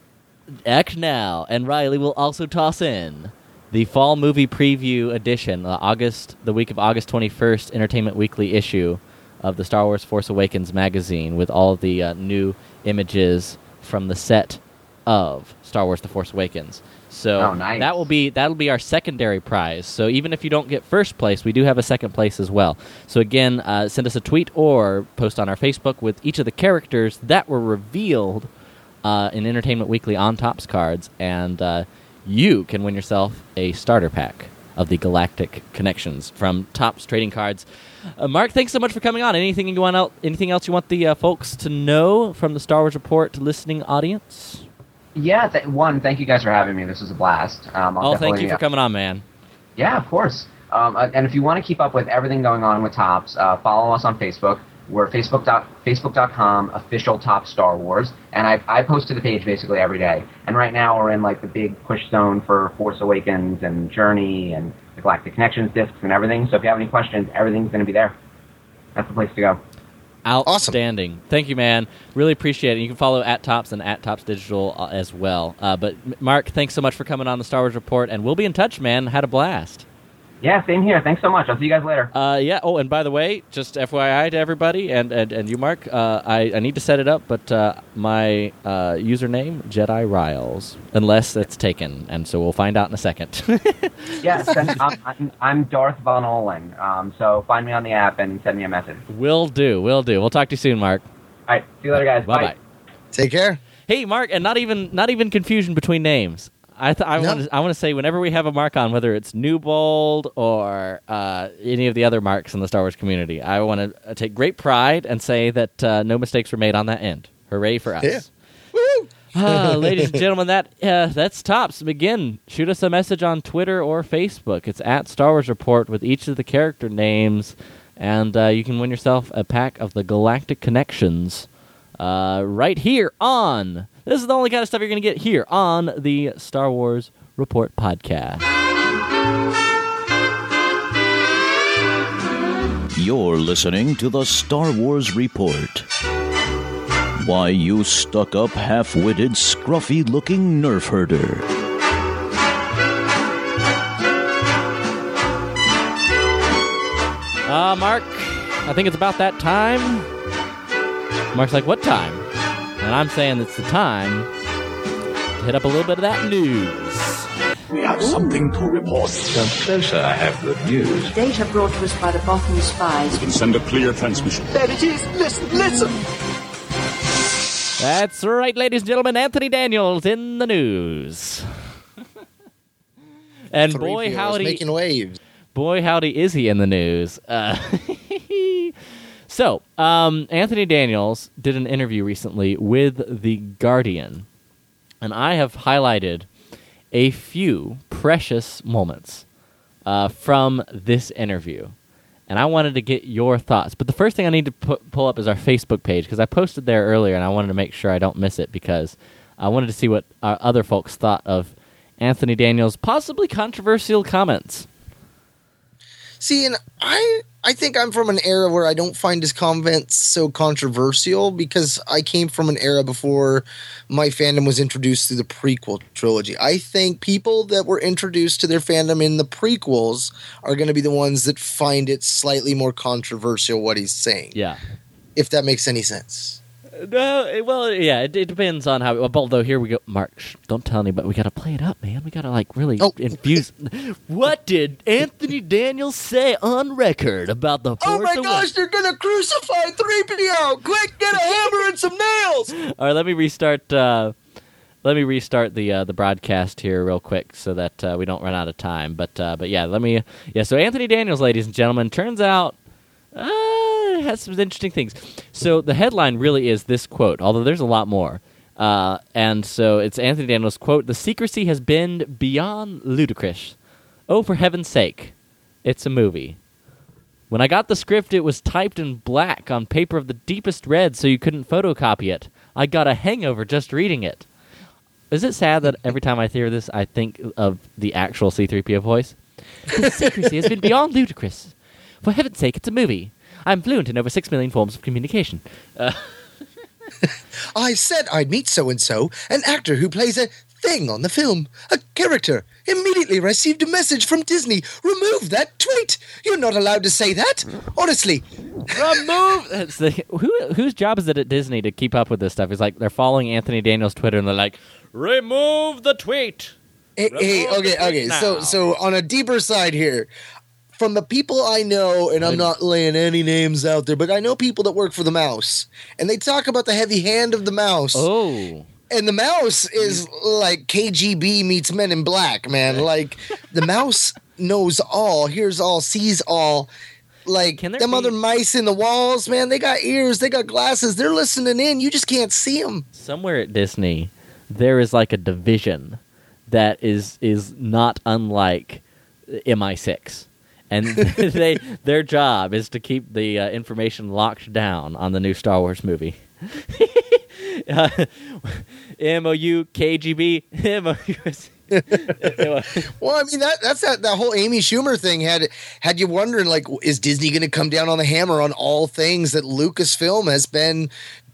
Act now, and Riley will also toss in the fall movie preview edition, the August, the week of August twenty-first, Entertainment Weekly issue of the Star Wars Force Awakens magazine, with all the uh, new images from the set of Star Wars: The Force Awakens. So Oh, nice. that will be that'll be our secondary prize. So even if you don't get first place, we do have a second place as well. So again, uh, send us a tweet or post on our Facebook with each of the characters that were revealed uh, in Entertainment Weekly on Topps cards, and uh, you can win yourself a starter pack of the Galactic Connections from Topps Trading Cards. Uh, Mark, thanks so much for coming on. Anything you want? Out, anything else you want the uh, folks to know from the Star Wars Report listening audience? Yeah, th- one, thank you guys for having me. This was a blast. Um, I'll Oh, thank definitely- you for coming on, man. Yeah, of course. Um, uh, and if you want to keep up with everything going on with Topps, uh, follow us on Facebook. We're facebook dot facebook dot com official Topps Star Wars, and I I post to the page basically every day. And right now we're in like the big push zone for Force Awakens and Journey and the Galactic Connections discs and everything. So if you have any questions, everything's going to be there. That's the place to go. Outstanding. Thank you, man. Really appreciate it. You can follow at Topps and at Topps Digital uh, as well. Uh, but, M- Mark, thanks so much for coming on the Star Wars Report, and we'll be in touch, man. Had a blast. Yeah, same here. Thanks so much. I'll see you guys later. Uh, yeah. Oh, and by the way, just F Y I to everybody, and, and, and you, Mark, uh, I, I need to set it up, but uh, my uh, username, Jedi Riles, unless it's taken, and so we'll find out in a second. Yes, send, I'm, I'm, I'm Darth Von Olin, um, so find me on the app and send me a message. Will do, will do. We'll talk to you soon, Mark. All right, see you later, guys. Bye-bye. Bye. Take care. Hey, Mark, and not even not even confusion between names. I th- I No. want to I want to say whenever we have a Mark on, whether it's Newbold or uh, any of the other Marks in the Star Wars community, I want to take great pride and say that uh, no mistakes were made on that end. Hooray for us! Yeah. Woo! Ah, ladies and gentlemen, that uh, that's tops. Again, shoot us a message on Twitter or Facebook. It's at Star Wars Report with each of the character names, and uh, you can win yourself a pack of the Galactic Connections uh, right here on. This is the only kind of stuff you're going to get here on the Star Wars Report podcast. You're listening to the Star Wars Report. Why, you stuck-up, half-witted, scruffy-looking nerf herder. Uh, Mark, I think it's about that time. Mark's like, what time? And I'm saying it's the time to hit up a little bit of that news. We have something to report. Pleasure, I have good news. Data brought to us by the Bothan spies. Can send a clear transmission. There it is. Listen, listen. That's right, ladies and gentlemen. Anthony Daniels in the news. And boy, three P O is howdy, making waves. boy, howdy, is he in the news. Uh, so, um, Anthony Daniels did an interview recently with The Guardian, and I have highlighted a few precious moments uh, from this interview. And I wanted to get your thoughts. But the first thing I need to pu- pull up is our Facebook page, because I posted there earlier, and I wanted to make sure I don't miss it, because I wanted to see what our other folks thought of Anthony Daniels' possibly controversial comments. See, and I I think I'm from an era where I don't find his comments so controversial, because I came from an era before my fandom was introduced through the prequel trilogy. I think people that were introduced to their fandom in the prequels are going to be the ones that find it slightly more controversial what he's saying. Yeah. If that makes any sense. No, it- well, yeah, it, it depends on how. Although here we go, Mark. Shh, don't tell anybody. We got to play it up, man. We got to like really Oh. infuse. What did Anthony Daniels say on record about the Force Oh my Awakens? gosh, they're going to crucify three P O! Quick, get a hammer and some nails! All right, let me restart. Uh, let me restart the uh, the broadcast here real quick so that uh, we don't run out of time. But uh, but yeah, let me. Yeah, so Anthony Daniels, ladies and gentlemen, turns out. Uh, it has some interesting things. So the headline really is this quote, although there's a lot more. Uh, and so it's Anthony Daniels' quote, "The secrecy has been beyond ludicrous. Oh, for heaven's sake, it's a movie. When I got the script, it was typed in black on paper of the deepest red so you couldn't photocopy it. I got a hangover just reading it." Is it sad that every time I hear this, I think of the actual C three P O voice? "The secrecy has been beyond ludicrous. For heaven's sake, it's a movie. I'm fluent in over six million forms of communication." Uh, I said I'd meet so-and-so, an actor who plays a thing on the film, a character. Immediately received a message from Disney. Remove that tweet. You're not allowed to say that. Honestly. remove. It's the, who, whose job is it at Disney to keep up with this stuff? It's like they're following Anthony Daniels' Twitter and they're like, remove the tweet. Hey, hey, Remove okay, the tweet okay. So, now. so on a deeper side here, from the people I know, and I'm not laying any names out there, but I know people that work for the mouse, and they talk about the heavy hand of the mouse. Oh. And the mouse is like K G B meets Men in Black, man. Like, the mouse knows all, hears all, sees all. Like, Can there them be- other mice in the walls, man, they got ears, they got glasses, they're listening in. You just can't see them. Somewhere at Disney, there is like a division that is is not unlike M I six. And they their job is to keep the uh, information locked down on the new Star Wars movie. uh, M O U K G B M O U Well, I mean that that's that, that whole Amy Schumer thing had had you wondering, like, is Disney going to come down on the hammer on all things that Lucasfilm has been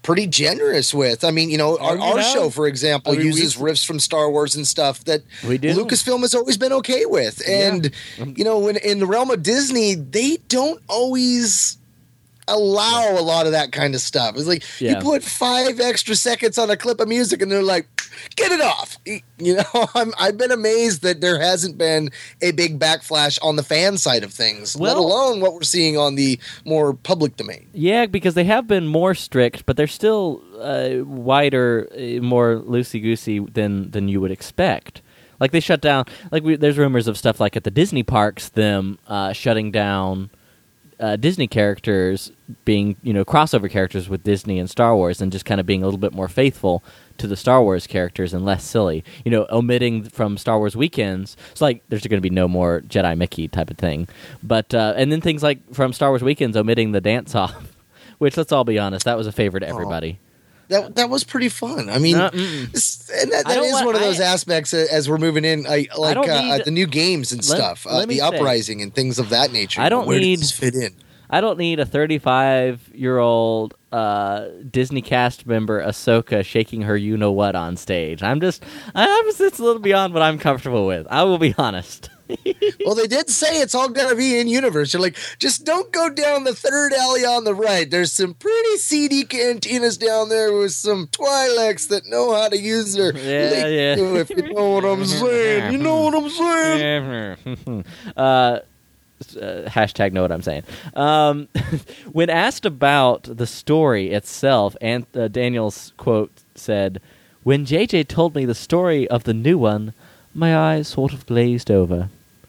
pretty generous with. I mean, you know, our, you our know. show, for example, I mean, uses we- riffs from Star Wars and stuff that We do. Lucasfilm has always been okay with. And, you know, when in the realm of Disney, they don't always allow a lot of that kind of stuff. It's like Yeah. you put five extra seconds on a clip of music and they're like, get it off. You know, I'm, I've been amazed that there hasn't been a big backflash on the fan side of things, let Well- alone what we're seeing on the more public domain. Yeah, because they have been more strict, but they're still uh, wider, uh, more loosey goosey than than you would expect. Like they shut down. Like we, there's rumors of stuff like at the Disney parks, them uh, shutting down uh, Disney characters being, you know, crossover characters with Disney and Star Wars, and just kind of being a little bit more faithful to the Star Wars characters and less silly. You know, omitting from Star Wars weekends. It's like there's going to be no more Jedi Mickey type of thing. But uh, and then things like from Star Wars weekends, omitting the dance off, which let's all be honest, that was a favor to everybody. That that was pretty fun. I mean, No, mm-mm. this- and that, I that don't is want- one of those I- asked as we're moving in, I, like don't uh, need- uh, the new games and Let- stuff, uh, let me the say- uprising and things of that nature. I don't Where need- does this fit in? I don't need a thirty-five-year-old uh, Disney cast member Ahsoka shaking her you-know-what on stage. I'm just, I'm just, it's a little beyond what I'm comfortable with. I will be honest. Well, they did say it's all going to be in universe. You're like, just don't go down the third alley on the right. There's some pretty seedy cantinas down there with some Twi'leks that know how to use their Yeah, yeah. Leku, if you know what I'm saying. You know what I'm saying? uh, Uh, hashtag know what I'm saying. Um, when asked about the story itself, and uh, Daniel's quote said, "When J J told me the story of the new one, my eyes sort of glazed over."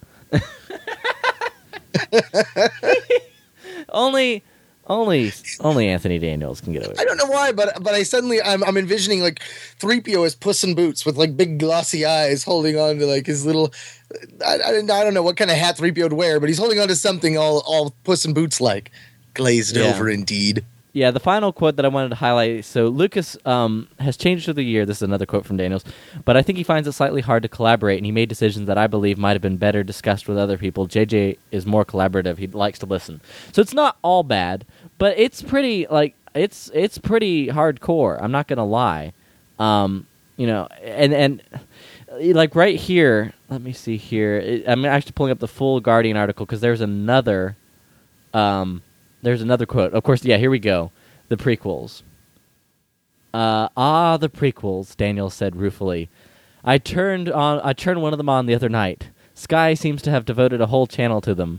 only, only, only Anthony Daniels can get away. I don't know why, but but I suddenly I'm I'm envisioning like three P O as Puss in Boots with like big glossy eyes, holding on to like his little. I, I, I don't know what kind of hat three P O would wear, but he's holding on to something all all Puss in Boots like, glazed Yeah. over indeed. Yeah, the final quote that I wanted to highlight. So Lucas um, has changed through the year. This is another quote from Daniels. But I think he finds it slightly hard to collaborate, and he made decisions that I believe might have been better discussed with other people. J J is more collaborative. He likes to listen. So it's not all bad, but it's pretty like it's it's pretty hardcore. I'm not gonna lie. Um, you know, and and uh, like right here. Let me see here. It, I'm actually pulling up the full Guardian article because there's another. Um, There's another quote. Of course, yeah, here we go. The prequels. Uh, ah, the prequels, Daniel said ruefully. I turned on I turned one of them on the other night. Sky seems to have devoted a whole channel to them.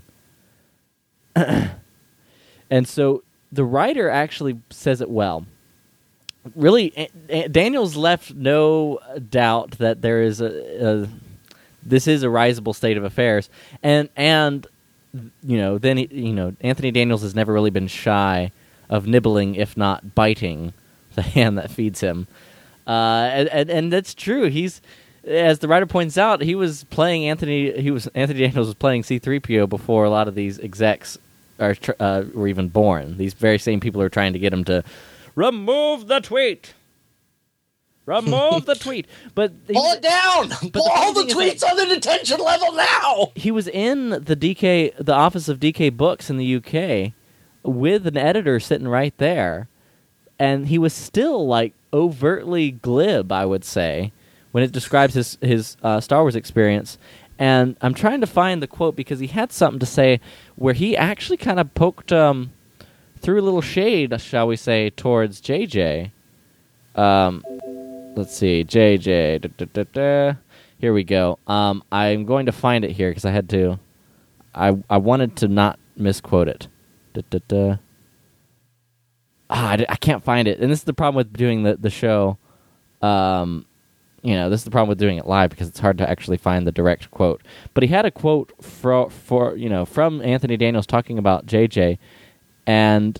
And so the writer actually says it well. Really, A- A- Daniel's left no doubt that there is a, a this is a risible state of affairs, and and you know, then he, you know, Anthony Daniels has never really been shy of nibbling, if not biting, the hand that feeds him. Uh, and, and and that's true. He's, as the writer points out, he was playing Anthony. He was Anthony Daniels was playing C three P O before a lot of these execs are tr- uh, were even born. These very same people are trying to get him to remove the tweet. Remove the tweet. But he, Pull it down. Pull the all the funny thing is tweets on the detention level now. he was in the D K, the office of D K Books in the U K, with an editor sitting right there, and he was still like overtly glib, I would say, when it describes his his uh, Star Wars experience. And I'm trying to find the quote because he had something to say where he actually kind of poked um, threw a little shade, shall we say, towards J J. Um, let's see, J J. Da, da, da, da. Here we go. Um, I'm going to find it here because I had to. I I wanted to not misquote it. Da, da, da. Ah, I, d- I can't find it, and this is the problem with doing the the show. Um, you know, this is the problem with doing it live because it's hard to actually find the direct quote. But he had a quote for for you know from Anthony Daniels talking about J J, and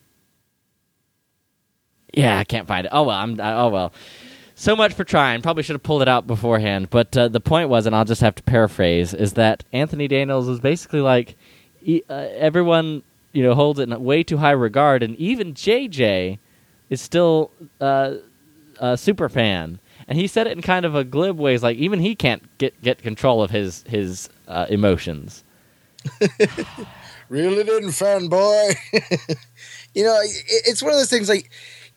yeah, I can't find it. Oh well, I'm oh well. So much for trying. Probably should have pulled it out beforehand. But uh, the point was, and I'll just have to paraphrase, is that Anthony Daniels is basically like he, uh, everyone, you know, holds it in way too high regard, and even J J is still uh, a super fan. And he said it in kind of a glib way, like even he can't get get control of his his uh, emotions. Really didn't, fanboy. You know, it, it's one of those things like.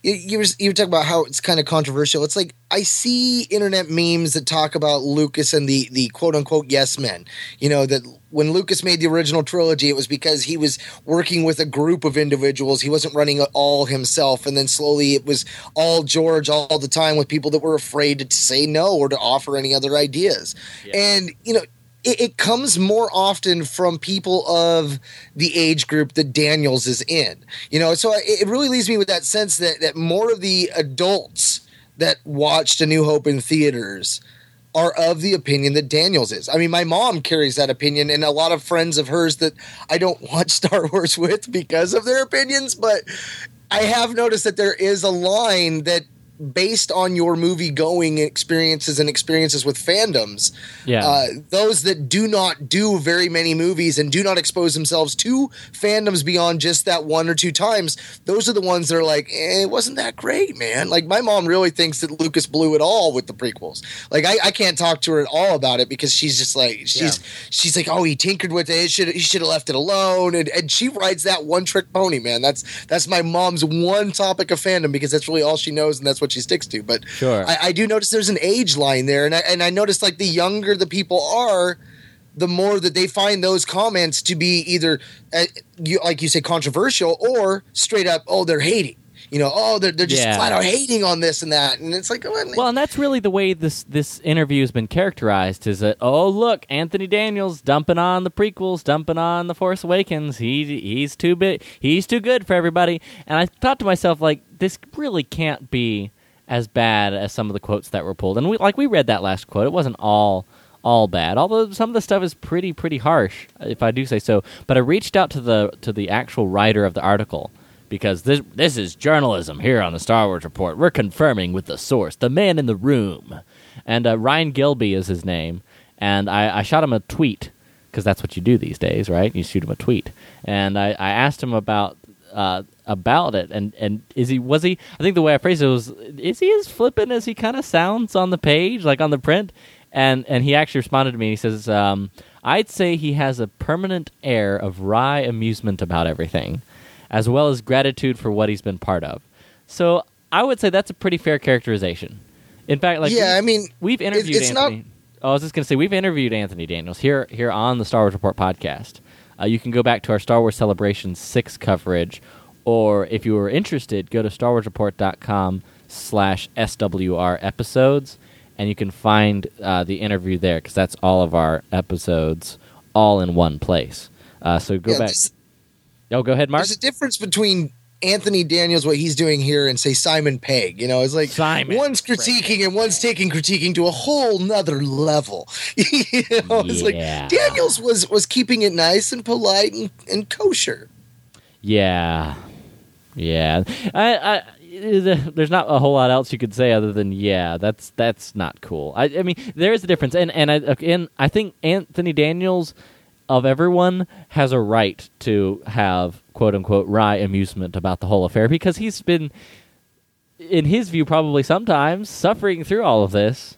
you, you were you were talking about how it's kind of controversial. It's like I see internet memes that talk about Lucas and the the quote unquote yes men. You know, that when Lucas made the original trilogy, it was because he was working with a group of individuals. He wasn't running it all himself, and then slowly it was all George all the time with people that were afraid to say no or to offer any other ideas. Yeah. And you know. It, it comes more often from people of the age group that Daniels is in, you know. So it, it really leaves me with that sense that that more of the adults that watched A New Hope in theaters are of the opinion that Daniels is. I mean, my mom carries that opinion, and a lot of friends of hers that I don't watch Star Wars with because of their opinions. But I have noticed that there is a line that, based on your movie going experiences and experiences with fandoms, Yeah. uh, those that do not do very many movies and do not expose themselves to fandoms beyond just that one or two times, those are the ones that are like, eh, it wasn't that great, man. Like, my mom really thinks that Lucas blew it all with the prequels. Like, I, I can't talk to her at all about it because she's just like, she's Yeah. she's like, oh, he tinkered with it. He should he should have left it alone. And and she rides that one trick pony, man. That's that's my mom's one topic of fandom because that's really all she knows and that's what she sticks to. But Sure. I, I do notice there's an age line there, and I, and I noticed like the younger the people are, the more that they find those comments to be either, uh, you, like you say, controversial or straight up, oh, they're hating. You know, oh, they're they're just Yeah. flat out hating on this and that, and it's like, oh, Well, and that's really the way this this interview has been characterized. Is that, oh, look, Anthony Daniels dumping on the prequels, dumping on the Force Awakens. He he's too big, he's too good for everybody. And I thought to myself, like, this really can't be as bad as some of the quotes that were pulled. And we like we read that last quote. It wasn't all all bad, although some of the stuff is pretty pretty harsh, if I do say so. But I reached out to the to the actual writer of the article, because this this is journalism here on the Star Wars Report. We're confirming with the source, the man in the room. And uh, Ryan Gilby is his name. And I, I shot him a tweet, because that's what you do these days, right? You shoot him a tweet. And I, I asked him about uh, about it. And, and is he was he? I think the way I phrased it was, is he as flippant as he kind of sounds on the page, like on the print? And and he actually responded to me. He says, um, "I'd say he has a permanent air of wry amusement about everything, as well as gratitude for what he's been part of." So I would say that's a pretty fair characterization. In fact, like yeah, we, I mean, we've interviewed it's not- Anthony. Oh, I was just going to say we've interviewed Anthony Daniels here here on the Star Wars Report podcast. Uh, you can go back to our Star Wars Celebration six coverage, or if you were interested, go to starwarsreport.com slash SWR episodes, and you can find uh, the interview there, because that's all of our episodes all in one place. Uh, so go Yeah, back. there's- Oh, go ahead, Mark. There's a difference between Anthony Daniels, what he's doing here, and say Simon Pegg. You know, it's like Simon one's critiquing and one's taking critiquing to a whole nother level. you know, it's Yeah. like Daniels was was keeping it nice and polite and, and kosher. Yeah, yeah. I, I, there's not a whole lot else you could say other than yeah. That's that's not cool. I, I mean, there is a difference, and and I and I think Anthony Daniels, of everyone, has a right to have quote unquote wry amusement about the whole affair, because he's been, in his view, probably sometimes suffering through all of this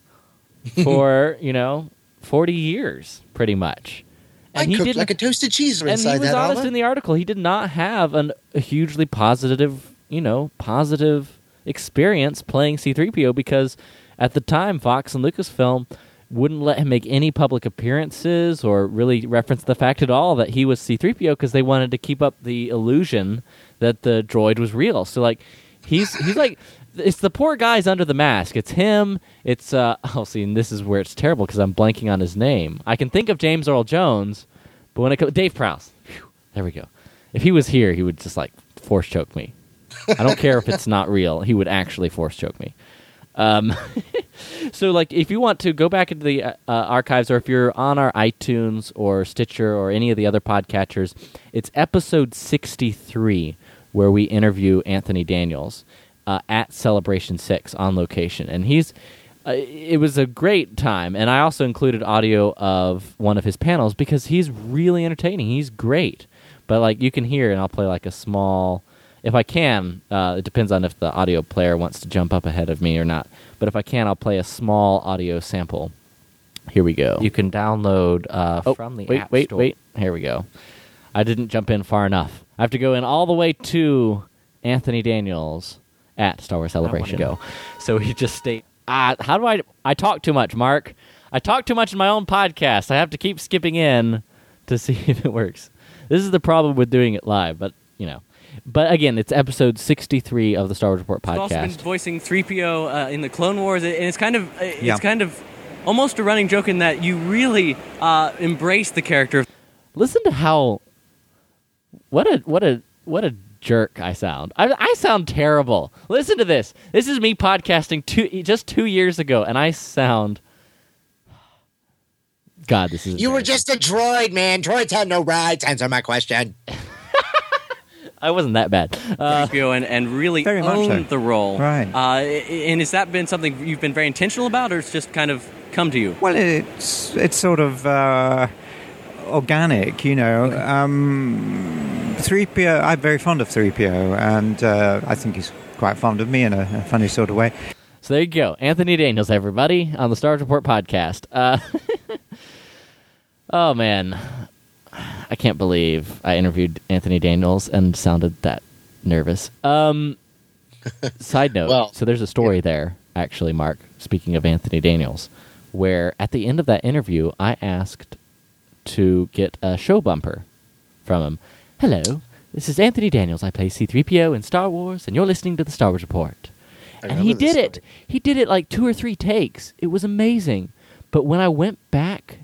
for you know forty years, pretty much. I he cooked didn't- like a toasted cheese and inside he was that honest omelet. in the article. He did not have an, a hugely positive, you know, positive experience playing C three P O, because at the time Fox and Lucasfilm wouldn't let him make any public appearances or really reference the fact at all that he was C three P O, because they wanted to keep up the illusion that the droid was real. So like he's he's like it's the poor guys under the mask. It's him. It's uh oh see, and this is where it's terrible because I'm blanking on his name. I can think of James Earl Jones, but when it comes Dave Prowse, phew, there we go. If he was here, he would just like force choke me. I don't care if it's not real. He would actually force choke me. Um, so like if you want to go back into the uh, archives, or if you're on our iTunes or Stitcher or any of the other podcatchers, it's episode sixty-three where we interview Anthony Daniels uh, at Celebration six on location, and he's uh, it was a great time. And I also included audio of one of his panels because he's really entertaining. He's great, but like you can hear, and I'll play like a small. If I can, uh, it depends on if the audio player wants to jump up ahead of me or not. But if I can, I'll play a small audio sample. Here we go. You can download uh, Oh, from the wait, App wait, Store. wait. Here we go. I didn't jump in far enough. I have to go in all the way to Anthony Daniels at Star Wars Celebration Go. So he just stayed. Uh, how do I? I talk too much, Mark. I talk too much in my own podcast. I have to keep skipping in to see if it works. This is the problem with doing it live, but you know. But again, it's episode sixty-three of the Star Wars Report podcast. You've also been voicing three P O uh, in the Clone Wars, and it's kind of uh, it's Yeah. kind of almost a running joke in that you really uh, embrace the character. Listen to how what a what a what a jerk I sound. I, I sound terrible. Listen to this. This is me podcasting two just two years ago, and I sound. God, this is. You were just a droid, man. Droids have no rights. Answer my question. I wasn't that bad. Uh, three P O and, and really Very much own so. the role. Right. Uh, and has that been something you've been very intentional about, or it's just kind of come to you? Well, it's it's sort of uh, organic, you know. Um, three P O, I'm very fond of three P O, and uh, I think he's quite fond of me in a, a funny sort of way. So there you go. Anthony Daniels, everybody, on the Star Wars Report podcast. Uh, oh, man. I can't believe I interviewed Anthony Daniels and sounded that nervous. Um, side note, Well, so there's a story there, actually, Mark, speaking of Anthony Daniels, where at the end of that interview, I asked to get a show bumper from him. Hello, this is Anthony Daniels. I play C three P O in Star Wars, and you're listening to the Star Wars Report. I And he remember this did it. story. He did it like two or three takes. It was amazing. But when I went back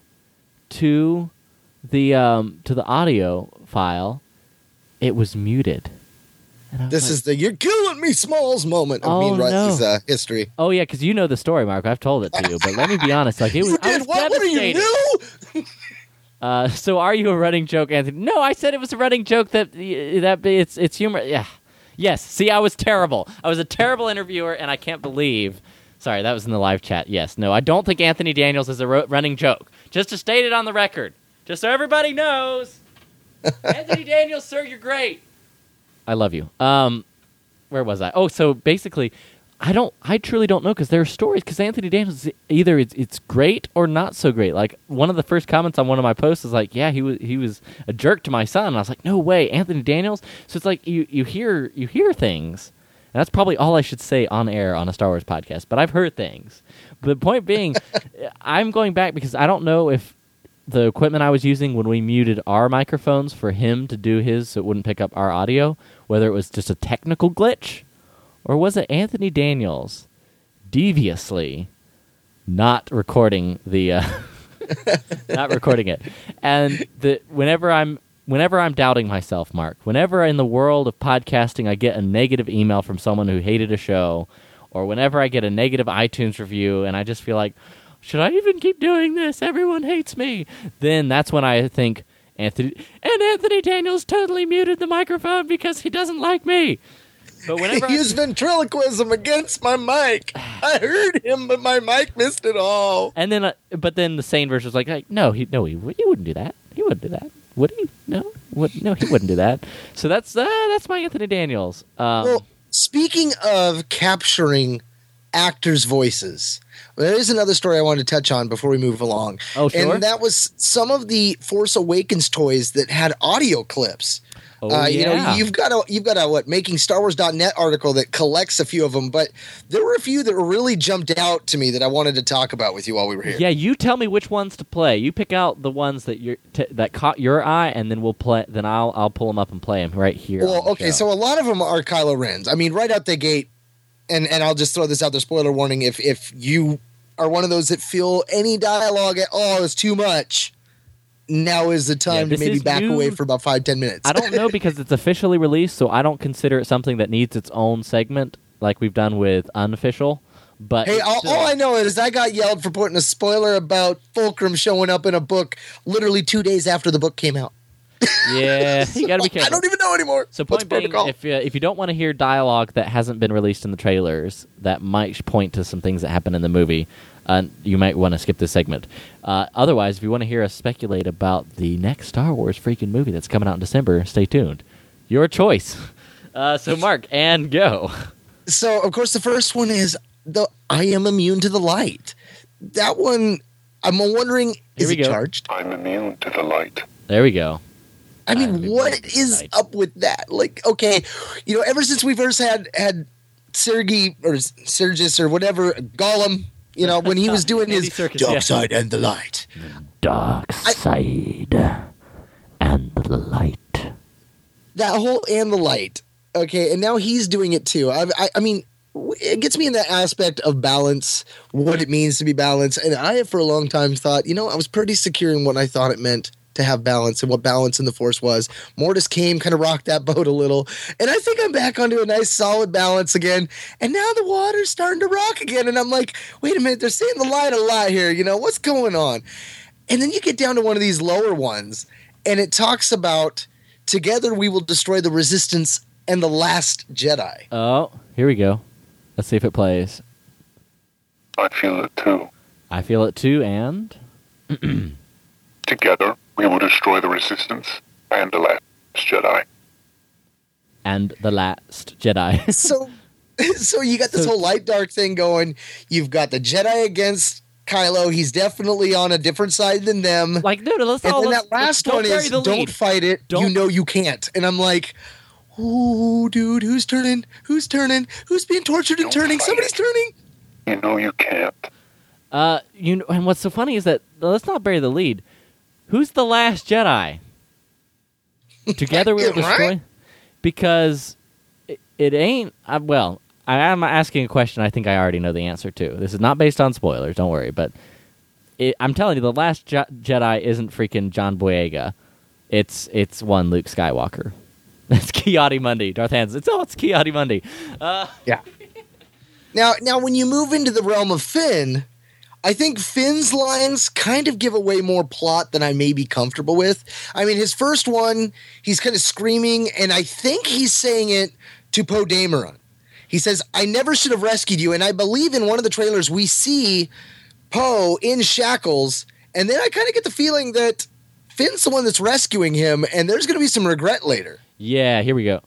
to the um, to the audio file, it was muted. And I was This like, is the "you're killing me, Smalls" moment of Oh, me and Riley's no. uh, history. oh yeah, because you know the story, Mark. I've told it to you. But let me be honest, like it was. You I did was what? What are you devastated. new? Uh, so are you a running joke, Anthony? No, I said it was a running joke. That that it's it's humor. Yeah, yes. See, I was terrible. I was a terrible interviewer, and I can't believe. Sorry, that was in the live chat. Yes, no, I don't think Anthony Daniels is a ro- running joke. Just to state it on the record, just so everybody knows. Anthony Daniels, sir, you're great. I love you. Um, where was I? Oh, so basically, I don't. I truly don't know because there are stories. Because Anthony Daniels, either it's, it's great or not so great. Like one of the first comments on one of my posts is like, "Yeah, he was he was a jerk to my son." And I was like, "No way, Anthony Daniels." So it's like you you hear you hear things. And that's probably all I should say on air on a Star Wars podcast. But I've heard things. The point being, I'm going back because I don't know if the equipment I was using when we muted our microphones for him to do his so it wouldn't pick up our audio, whether it was just a technical glitch or was it Anthony Daniels deviously not recording the uh, not recording it. And the whenever I'm whenever I'm doubting myself, Mark, whenever in the world of podcasting I get a negative email from someone who hated a show, or whenever I get a negative iTunes review and I just feel like, should I even keep doing this? Everyone hates me. Then that's when I think, Anthony and Anthony Daniels totally muted the microphone because he doesn't like me. But whenever He I, used ventriloquism against my mic. I heard him, but my mic missed it all. and then, uh, but then the sane version was like, like, no, he, no, he, he wouldn't do that. He wouldn't do that. Would he? No, would no, he wouldn't do that. So that's uh, that's my Anthony Daniels. Um, Well, speaking of capturing actors' voices, there is another story I wanted to touch on before we move along. Oh, sure. And that was some of the Force Awakens toys that had audio clips. oh, uh, You know, yeah. you've got a you've got a what making Star Wars dot net article that collects a few of them, but there were a few that really jumped out to me that I wanted to talk about with you while we were here. Yeah, you tell me which ones to play. You pick out the ones that you t- that caught your eye, and then we'll play. Then I'll I'll pull them up and play them right here. on Well, the okay, show. so a lot of them are Kylo Ren's. I mean, right out the gate, and and I'll just throw this out there, spoiler warning, if if you are one of those that feel any dialogue at all is too much, now is the Yeah, time to this maybe is back new- away for about five, ten minutes. I don't know because it's officially released, so I don't consider it something that needs its own segment like we've done with unofficial. But Hey, it's all, still- all I know is I got yelled for putting a spoiler about Fulcrum showing up in a book literally two days after the book came out. yeah, you got to be careful. I don't even know anymore. So What's point being, protocol? if uh, if you don't want to hear dialogue that hasn't been released in the trailers, that might point to some things that happen in the movie, uh, you might want to skip this segment. Uh, otherwise, if you want to hear us speculate about the next Star Wars freaking movie that's coming out in December, stay tuned. Your choice. Uh, so, Mark, and go. So, of course, the first one is the I am immune to the light. That one, I'm wondering, Here is we it go. charged? I'm immune to the light. There we go. I I'm mean, immune what to the is light. up with that? Like, okay, you know, ever since we first had had Sergei or Sergis or whatever Gollum, you know, when he was doing his Serkis, dark yeah. side and the light. Dark side and the light. That whole and the light. Okay, and now he's doing it too. I, I, I mean, it gets me in that aspect of balance, what it means to be balanced. And I have for a long time thought, you know, I was pretty secure in what I thought it meant to have balance and what balance in the Force was. Mortis came, kind of rocked that boat a little. And I think I'm back onto a nice solid balance again. And now the water's starting to rock again. And I'm like, wait a minute, they're saying the light a lot here. You know, what's going on? And then you get down to one of these lower ones, and it talks about together we will destroy the Resistance and the Last Jedi. Oh, here we go. Let's see if it plays. I feel it too. I feel it too, and Together, we will destroy the Resistance and the Last Jedi. and the Last Jedi. so so you got this So- whole light dark thing going. You've got the Jedi against Kylo. He's definitely on a different side than them. like, dude, let's and all. then let's, that last let's, one don't bury is the don't lead. fight it. You Don't- know you can't. And I'm like, ooh, dude, who's turning? Who's turning? Who's being tortured and Don't turning? fight Somebody's it. turning. You know you can't. Uh, you know, and what's so funny is that let's not bury the lead. Who's the Last Jedi? Together we will Yeah, right? destroy, because it, it ain't. I, well, I am asking a question. I think I already know the answer to. This is not based on spoilers. Don't worry, but it, I'm telling you, the Last Je- Jedi isn't freaking John Boyega. It's it's one Luke Skywalker. It's Ki-Adi-Mundi, Darth Hans. It's oh, it's Ki-Adi-Mundi. Uh, Yeah. Now, now, when you move into the realm of Finn, I think Finn's lines kind of give away more plot than I may be comfortable with. I mean, his first one, he's kind of screaming, and I think he's saying it to Poe Dameron. He says, I never should have rescued you. And I believe in one of the trailers, we see Poe in shackles, and then I kind of get the feeling that Finn's the one that's rescuing him, and there's going to be some regret later. yeah, here we go.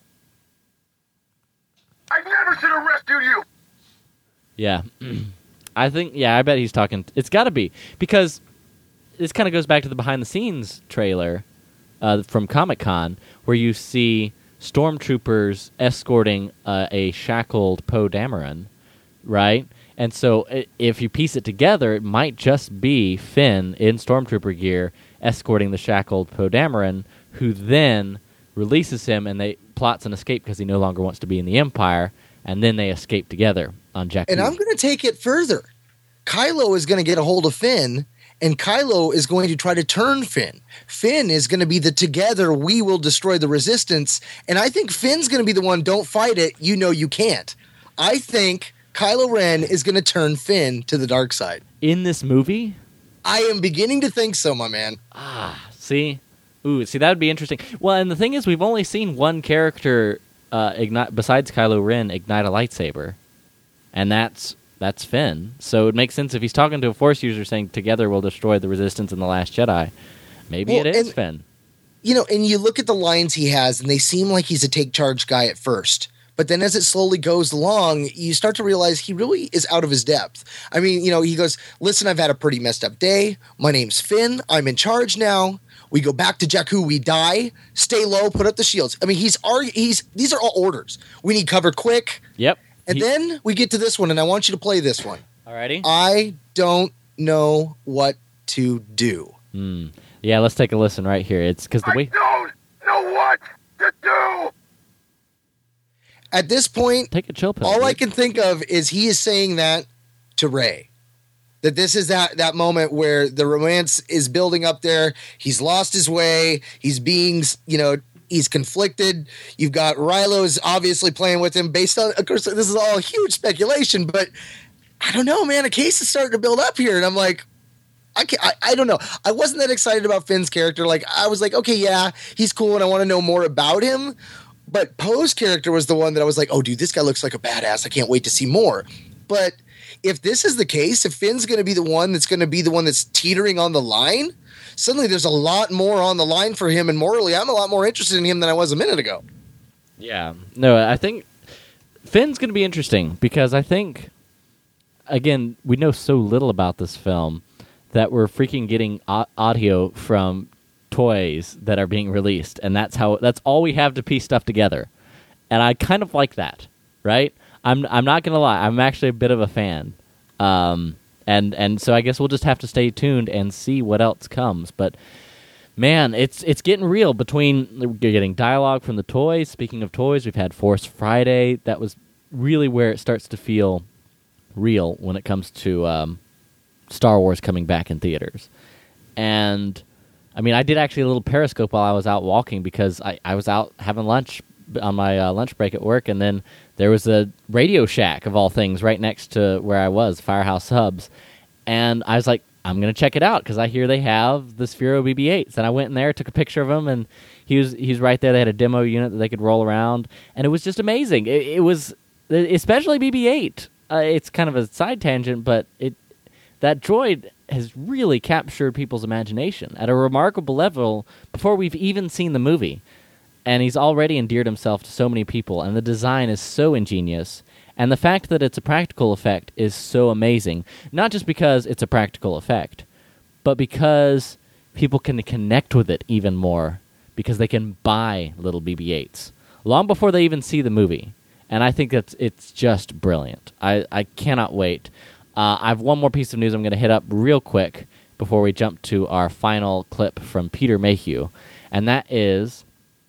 I never should have rescued you! Yeah. I think, yeah, I bet he's talking. It's got to be. Because this kind of goes back to the behind the scenes trailer uh, from Comic Con, where you see stormtroopers escorting uh, a shackled Poe Dameron, right? And so i- if you piece it together, it might just be Finn in stormtrooper gear escorting the shackled Poe Dameron, who then releases him and they plots an escape because he no longer wants to be in the Empire, and then they escape together on Jakku. And I'm going to take it further. Kylo is going to get a hold of Finn, and Kylo is going to try to turn Finn. Finn is going to be the together we will destroy the Resistance, and I think Finn's going to be the one, don't fight it, you know you can't. I think Kylo Ren is going to turn Finn to the dark side. In this movie? I am beginning to think so, my man. Ah, see? Ooh, see, that would be interesting. Well, and the thing is, we've only seen one character uh, ignite, besides Kylo Ren, ignite a lightsaber. And that's that's Finn. So it makes sense if he's talking to a Force user saying, together we'll destroy the Resistance and the Last Jedi. Maybe Well, it is and- Finn. You know, and you look at the lines he has, and they seem like he's a take charge guy at first. But then as it slowly goes along, you start to realize he really is out of his depth. I mean, you know, he goes, listen, I've had a pretty messed up day. My name's Finn. I'm in charge now. We go back to Jakku. We die. Stay low. Put up the shields. I mean, he's argu- he's these are all orders. We need cover quick. Yep. And He- then we get to this one, and I want you to play this one. Alrighty. I don't know what to do. Hmm. Yeah, let's take a listen right here. It's because the I way... don't know what to do! At this point, Take a chill pill. all I dude. can think of is he is saying that to Rey. That this is that that moment where the romance is building up there. He's lost his way. He's being, you know, he's conflicted. You've got Rylo's obviously playing with him based on, of course, this is all huge speculation, but I don't know, man. A case is starting to build up here. And I'm like, I, can't, I I don't know. I wasn't that excited about Finn's character. Like, I was like, okay, yeah, he's cool and I want to know more about him. But Poe's character was the one that I was like, oh, dude, this guy looks like a badass. I can't wait to see more. But if this is the case, if Finn's going to be the one that's going to be the one that's teetering on the line, suddenly there's a lot more on the line for him. And morally, I'm a lot more interested in him than I was a minute ago. Yeah. No, I think Finn's going to be interesting because I think, again, we know so little about this film that we're freaking getting au- audio from toys that are being released, and that's how that's all we have to piece stuff together. And I kind of like that, right? I'm I'm not gonna lie. I'm actually a bit of a fan, um, and and so I guess we'll just have to stay tuned and see what else comes. But man, it's it's getting real. Between you're getting dialogue from the toys. Speaking of toys, we've had Force Friday. That was really where it starts to feel real when it comes to um, Star Wars coming back in theaters. And I mean, I did actually a little Periscope while I was out walking because I, I was out having lunch on my uh, lunch break at work, and then there was a Radio Shack of all things right next to where I was, Firehouse Subs, and I was like, I'm gonna check it out because I hear they have the Sphero B B eights, and I went in there, took a picture of him, and he was he's right there. They had a demo unit that they could roll around, and it was just amazing. It, it was especially B B eight. Uh, it's kind of a side tangent, but it that droid has really captured people's imagination at a remarkable level before we've even seen the movie. And he's already endeared himself to so many people, and the design is so ingenious. And the fact that it's a practical effect is so amazing. Not just because it's a practical effect, but because people can connect with it even more because they can buy little B B eights long before they even see the movie. And I think that's it's just brilliant. I, I cannot wait. Uh, I have one more piece of news I'm going to hit up real quick before we jump to our final clip from Peter Mayhew. And that is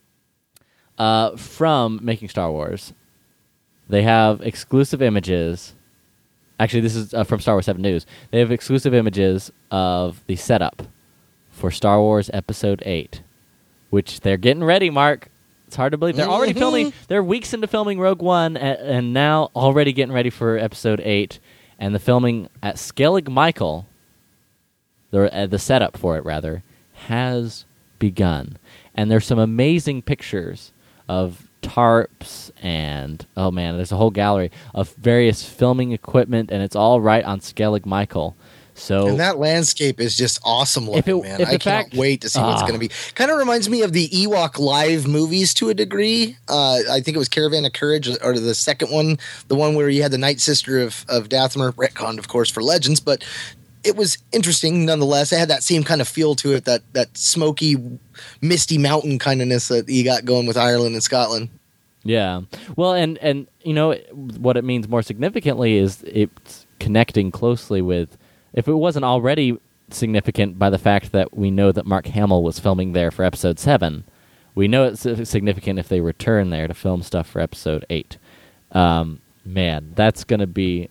uh, from Making Star Wars. They have exclusive images. Actually, this is uh, from Star Wars seven News. They have exclusive images of the setup for Star Wars Episode eight, which they're getting ready, Mark. It's hard to believe. They're already filming. They're weeks into filming Rogue One, and, and now already getting ready for Episode eight. And the filming at Skellig Michael, the, uh, the setup for it, rather, has begun. And there's some amazing pictures of tarps and, oh man, there's a whole gallery of various filming equipment, and it's all right on Skellig Michael. So, and that landscape is just awesome looking, it, man. I can't fact, wait to see uh, what's going to be. Kind of reminds me of the Ewok Live movies to a degree. Uh, I think it was Caravan of Courage, or the second one, the one where you had the Night Sister of, of Dathomir, retconned, of course, for Legends, but it was interesting nonetheless. It had that same kind of feel to it, that, that smoky, misty mountain kindness that you got going with Ireland and Scotland. Yeah. Well, and, and you know, what it means more significantly is it's connecting closely with, if it wasn't already significant by the fact that we know that Mark Hamill was filming there for Episode seven, we know it's significant if they return there to film stuff for Episode eight. Um, man, that's going to be...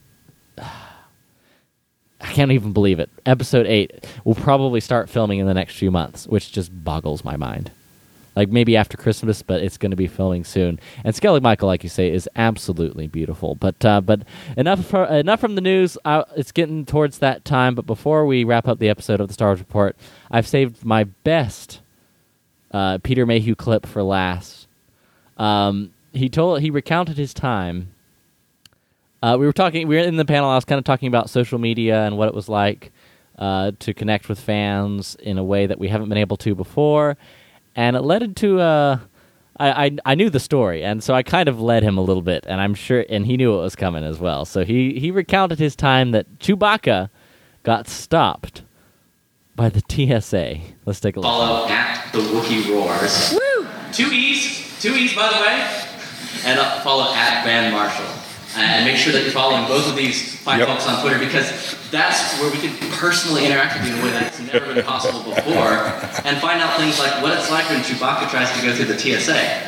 I can't even believe it. Episode eight will probably start filming in the next few months, which just boggles my mind. Like, maybe after Christmas, but it's going to be filming soon. And Skellig Michael, like you say, is absolutely beautiful. But uh, but enough for, enough from the news. Uh, it's getting towards that time. But before we wrap up the episode of the Star Wars Report, I've saved my best uh, Peter Mayhew clip for last. Um, he told he recounted his time. Uh, we were talking. We were in the panel. I was kind of talking about social media and what it was like uh, to connect with fans in a way that we haven't been able to before. And it led into, uh, I, I I knew the story, and so I kind of led him a little bit, and I'm sure, and he knew it was coming as well. So he, he recounted his time that Chewbacca got stopped by the T S A. Let's take a look. Follow at the Wookiee Roars. Woo! Two E's, two E's by the way, and uh, follow at Van Marshall. And make sure that you're following both of these fine yep. folks on Twitter, because that's where we can personally interact with you in a way that's never been possible before, and find out things like what it's like when Chewbacca tries to go through the T S A.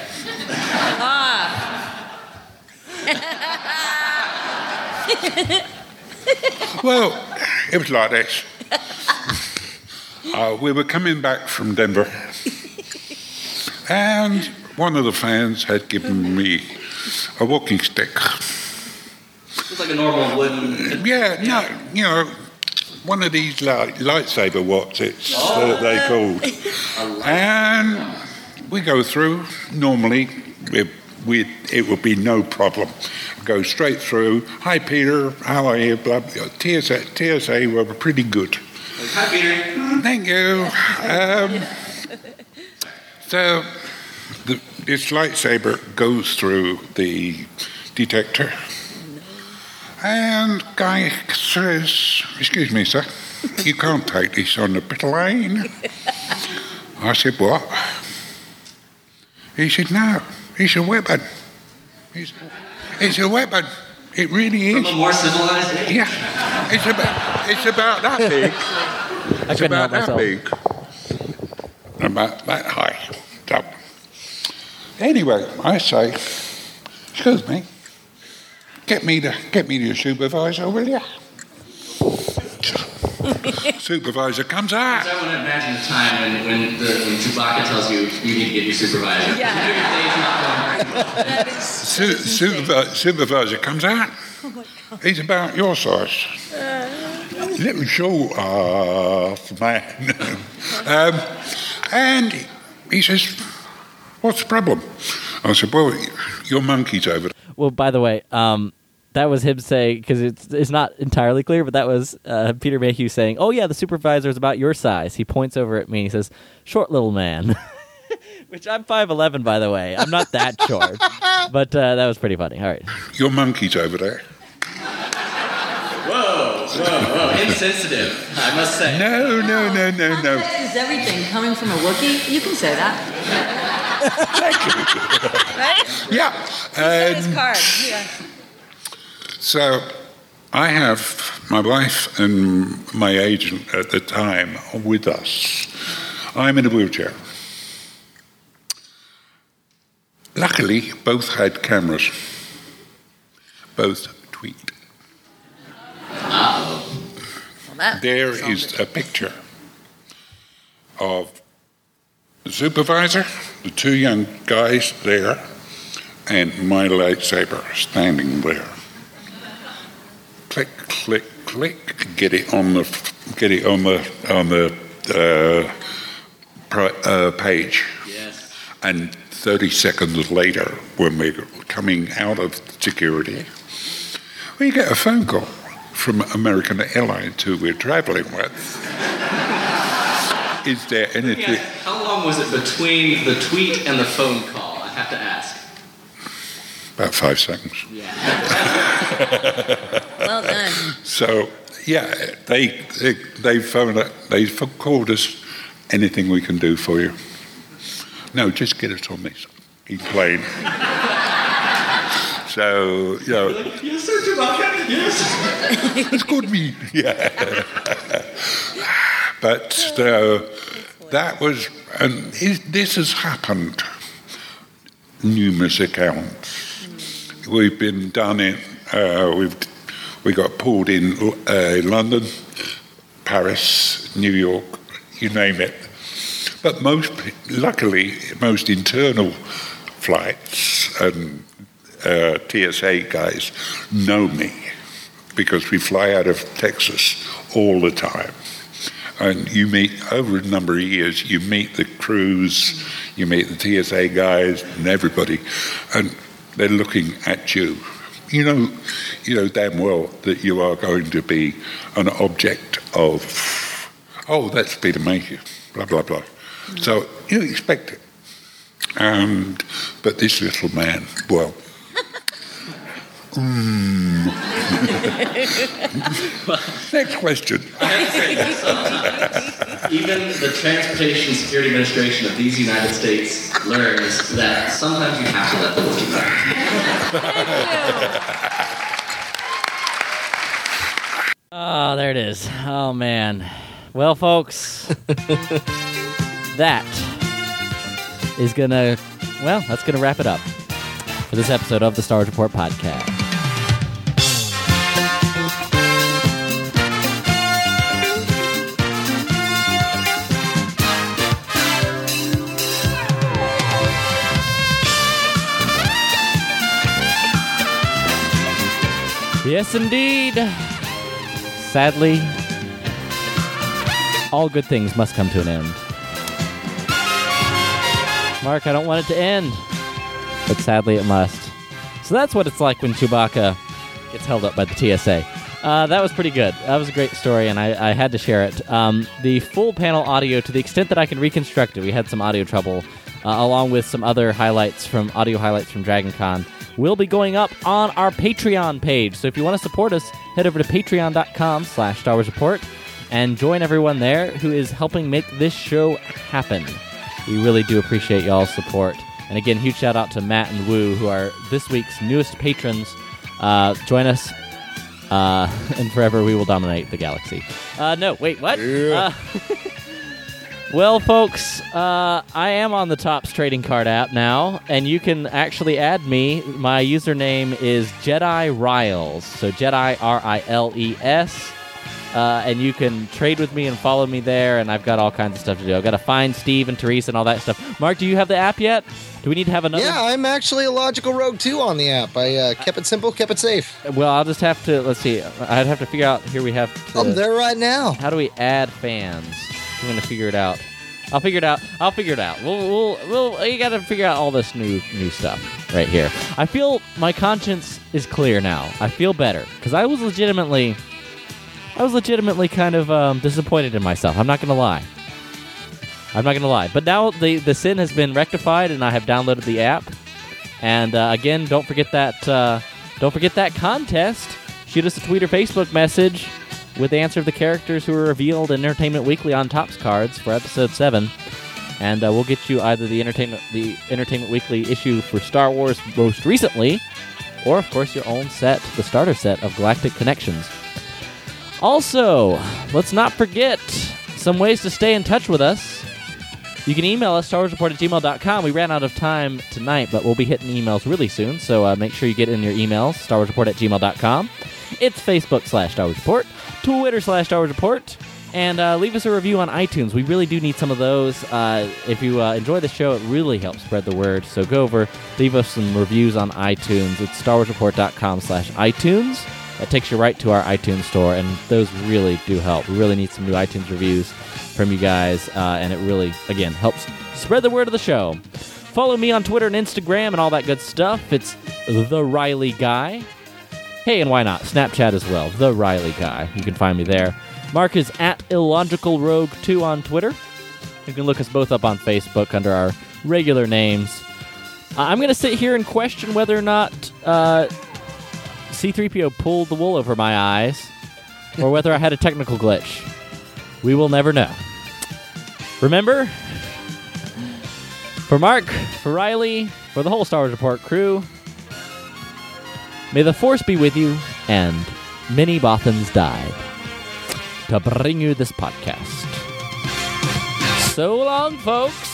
Ah. Well, it was like this. Uh, we were coming back from Denver, and one of the fans had given me a walking stick. It's like a normal wooden... Yeah, no, you know, one of these light, lightsaber watts, it's oh, uh, they called. And we go through, normally, we, we, it would be no problem. Go straight through. Hi, Peter, how are you? Blah, blah. T S A, T S A were pretty good. Hi, Peter. Thank you. Um, so, the, this lightsaber goes through the detector. And guy says, excuse me, sir, you can't take this on the pit lane. I said, what? He said, no, it's a weapon. It's, it's a weapon. It really is. From a more civilized age. Yeah. It's about, it's about that big. I It's couldn't about help that myself. big. About that high. So, anyway, I say, excuse me, get me to get me to your supervisor, will you? Supervisor comes out. So I want to imagine the time when, when, the, when Chewbacca tells you you need to get your supervisor. Yeah. You know your day's not going. That is Su- supervi- supervisor comes out. He's about your size. Little short ass man. um, and he says, what's the problem? I said, well, your monkey's over there. Well, by the way, um, that was him saying, because it's, it's not entirely clear, but that was uh, Peter Mayhew saying, oh, yeah, the supervisor is about your size. He points over at me and he says, short little man. Which I'm five eleven, by the way. I'm not that short. But uh, that was pretty funny. All right. Your monkey's over there. Whoa, whoa, whoa. Insensitive, I must say. No, no, no, no, no. Context is everything. Coming from a Wookiee, you can say that. Right? Yeah. He his Um, card. Yeah. so I have my wife and my agent at the time with us. I'm in a wheelchair. Luckily, both had cameras. Both tweet. Well, that There sounds is a picture of the supervisor, the two young guys there, and my lightsaber standing there. Click, click, click. Get it on the, get it on the on the uh, pri- uh, page. Yes. And thirty seconds later, when we're coming out of security, we get a phone call from American Airlines, who we're traveling with. Is there anything? Yeah. How long was it between the tweet and the phone call? I have to ask. About five seconds. Yeah. well done. So, yeah, they they, they phoned it, they called us. Anything we can do for you? No, just get it on this plane. So, you know. Yes, sir, Chewbacca. Yes. It's good me. Yeah. But uh, that was, and it, this has happened numerous accounts. We've been done in, uh, we've we got pulled in uh, London, Paris, New York, you name it. But most, luckily, most internal flights and uh, T S A guys know me because we fly out of Texas all the time. And you meet, over a number of years, you meet the crews, you meet the T S A guys and everybody, and they're looking at you. You know, you know damn well that you are going to be an object of, oh, that's Peter Mayhew, blah, blah, blah. So you expect it. And, but this little man, well, mm. Next question. Even the Transportation Security Administration of these United States learns that sometimes you have to let the Wookiee go. Oh, there it is. Oh, man. Well, folks, that is going to, well, that's going to wrap it up for this episode of the Star Wars Report podcast. Yes, indeed. Sadly, all good things must come to an end. Mark, I don't want it to end, but sadly it must. So that's what it's like when Chewbacca gets held up by the T S A. Uh, that was pretty good. That was a great story, and I, I had to share it. Um, the full panel audio, to the extent that I can reconstruct it, we had some audio trouble, uh, along with some other highlights from audio highlights from Dragon Con, will be going up on our Patreon page. So if you want to support us, head over to patreon.com slash Star Wars Report and join everyone there who is helping make this show happen. We really do appreciate y'all's support. And again, huge shout out to Matt and Woo, who are this week's newest patrons. Uh, join us, uh, and forever we will dominate the galaxy. Uh, no, wait, what? Yeah. Uh, well, folks, uh, I am on the Topps trading card app now, and you can actually add me. My username is Jedi Riles, so Jedi R I L E S. Uh, and you can trade with me and follow me there, and I've got all kinds of stuff to do. I've got to find Steve and Teresa and all that stuff. Mark, do you have the app yet? Do we need to have another? Yeah, I'm actually a Logical Rogue too on the app. I uh, kept it simple, kept it safe. Well, I'll just have to, let's see. I'd have to figure out, here we have to, I'm there right now. How do we add fans? I'm going to figure it out. I'll figure it out. I'll figure it out. We'll, we'll, we'll, you got to figure out all this new, new stuff right here. I feel my conscience is clear now. I feel better because I was legitimately... I was legitimately kind of um, disappointed in myself. I'm not going to lie. I'm not going to lie. But now the, the sin has been rectified, and I have downloaded the app. And uh, again, don't forget that uh, don't forget that contest. Shoot us a tweet or Facebook message with the answer of the characters who were revealed in Entertainment Weekly on Topps cards for episode seven, and uh, we'll get you either the Entertainment the Entertainment Weekly issue for Star Wars most recently, or of course your own set, the starter set of Galactic Connections. Also, let's not forget some ways to stay in touch with us. You can email us, star wars report at gmail dot com. We ran out of time tonight, but we'll be hitting emails really soon, so uh, make sure you get in your emails, star wars report at gmail dot com. It's Facebook slash Star Wars Report, Twitter slash Star Wars Report, and uh, leave us a review on iTunes. We really do need some of those. Uh, if you uh, enjoy the show, it really helps spread the word, so go over, leave us some reviews on iTunes. It's star wars report dot com slash iTunes. That takes you right to our iTunes store, and those really do help. We really need some new iTunes reviews from you guys, uh, and it really, again, helps spread the word of the show. Follow me on Twitter and Instagram and all that good stuff. It's The Riley Guy. Hey, and why not? Snapchat as well, The Riley Guy. You can find me there. Mark is at Illogical Rogue two on Twitter. You can look us both up on Facebook under our regular names. Uh, I'm going to sit here and question whether or not... Uh, C three P O pulled the wool over my eyes, or whether I had a technical glitch. We will never know. Remember, for Mark, for Riley, for the whole Star Wars Report crew, may the Force be with you, and many Bothans died to bring you this podcast. So long, folks.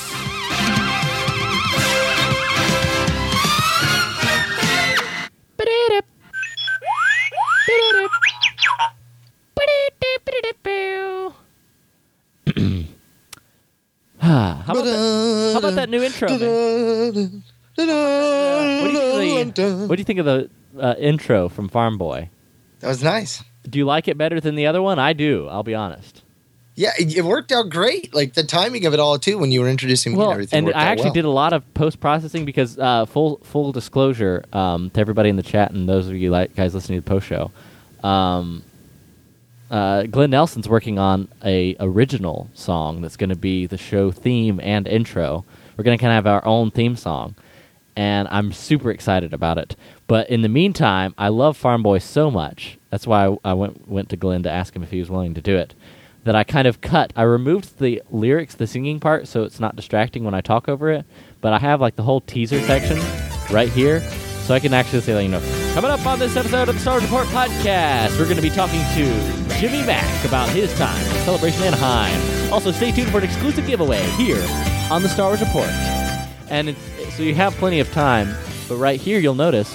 how, about that, how about that new intro, man? Uh, what, do you think of the, what do you think of the uh, intro from Farm Boy? That was nice. Do you like it better than the other one? I do, I'll be honest. Yeah, it, it worked out great. Like the timing of it all, too, when you were introducing me well, and everything. And worked I out actually well. did a lot of post-processing because, uh, full full disclosure um, to everybody in the chat and those of you like, guys listening to the post show, um, uh, Glenn Nelson's working on a original song that's going to be the show theme and intro. We're going to kind of have our own theme song, and I'm super excited about it. But in the meantime, I love Farm Boy so much. That's why I, I went went to Glenn to ask him if he was willing to do it. That I kind of cut. I removed the lyrics, the singing part, so it's not distracting when I talk over it. But I have like the whole teaser section right here, so I can actually say, like, you know, coming up on this episode of the Star Wars Report podcast, we're going to be talking to Jimmy Mack about his time at Celebration Anaheim. Also, stay tuned for an exclusive giveaway here on the Star Wars Report. And it's, so you have plenty of time, but right here you'll notice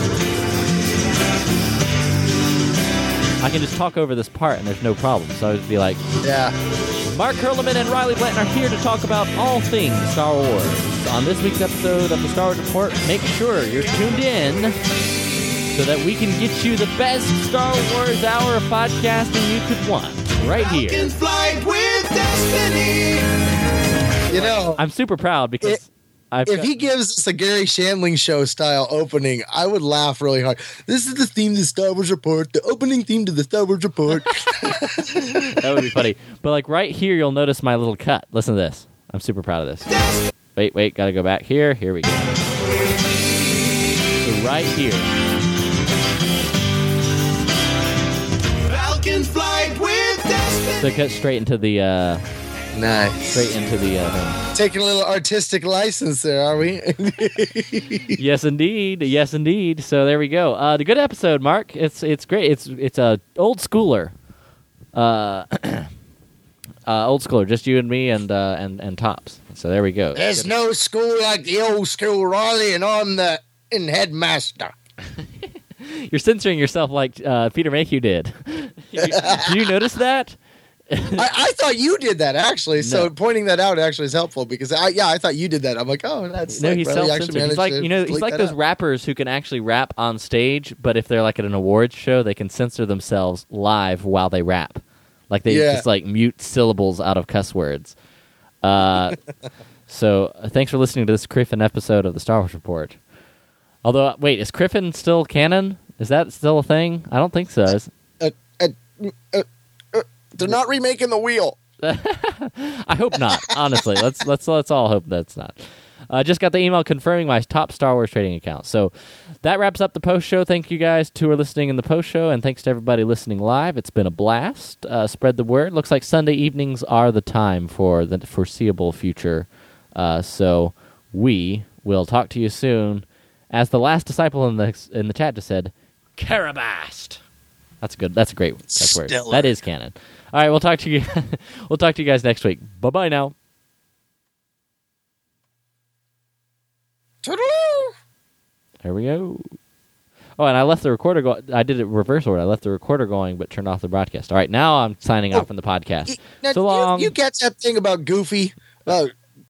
I can just talk over this part and there's no problem. So I would be like, yeah. Mark Herleman and Riley Blanton are here to talk about all things Star Wars. On this week's episode of the Star Wars Report, make sure you're tuned in so that we can get you the best Star Wars hour of podcasting you could want right here. Falcon flight with destiny. You know, I'm super proud because it, I've if got, he gives us a Gary Shandling show style opening, I would laugh really hard. This is the theme to the Star Wars Report, the opening theme to the Star Wars Report. that would be funny. But like right here, you'll notice my little cut. Listen to this. I'm super proud of this. Wait, wait, gotta go back here. Here we go. So right here. Falcon flight with destiny. So it cuts straight into the uh, Nice. Straight into the uh, thing. Taking a little artistic license there, are we? Yes, indeed. Yes, indeed. So there we go. Uh, the good episode, Mark. It's it's great. It's it's a old schooler. Uh, uh, old schooler. Just you and me and uh, and and Tops. So there we go. There's no school like the old school, Riley, and I'm the in headmaster. You're censoring yourself like uh, Peter Mayhew did. Did you notice that? I, I thought you did that actually. So No. pointing that out actually is helpful because I yeah I thought you did that. I'm like, oh, that's No, like, he's Riley actually self-censored. He's managed like to you know, he's bleep like that those out. rappers who can actually rap on stage, but if they're like at an awards show, they can censor themselves live while they rap. Like they Yeah. just like mute syllables out of cuss words. Uh, so uh, thanks for listening to this Criffin episode of the Star Wars Report. Although, uh, wait, is Criffin still canon? Is that still a thing? I don't think so. Is- Uh, uh, uh, uh, they're not remaking the wheel. I hope not. Honestly, let's let's let's all hope that's not. I uh, just got the email confirming my top Star Wars trading account. So that wraps up the post show. Thank you guys who are listening in the post show, and thanks to everybody listening live. It's been a blast. Uh, spread the word. Looks like Sunday evenings are the time for the foreseeable future. Uh, so we will talk to you soon. As the last disciple in the in the chat just said, Carabast. That's good. That's a great that's word. Stellar. That is canon. All right, we'll talk to you. We'll talk to you guys next week. Bye bye now. Toodaloo! There we go. Oh, and I left the recorder go. I did it reverse order. I left the recorder going, but turned off the broadcast. All right, now I'm signing off from the podcast. Now, So you- long. You, get that thing about Goofy, about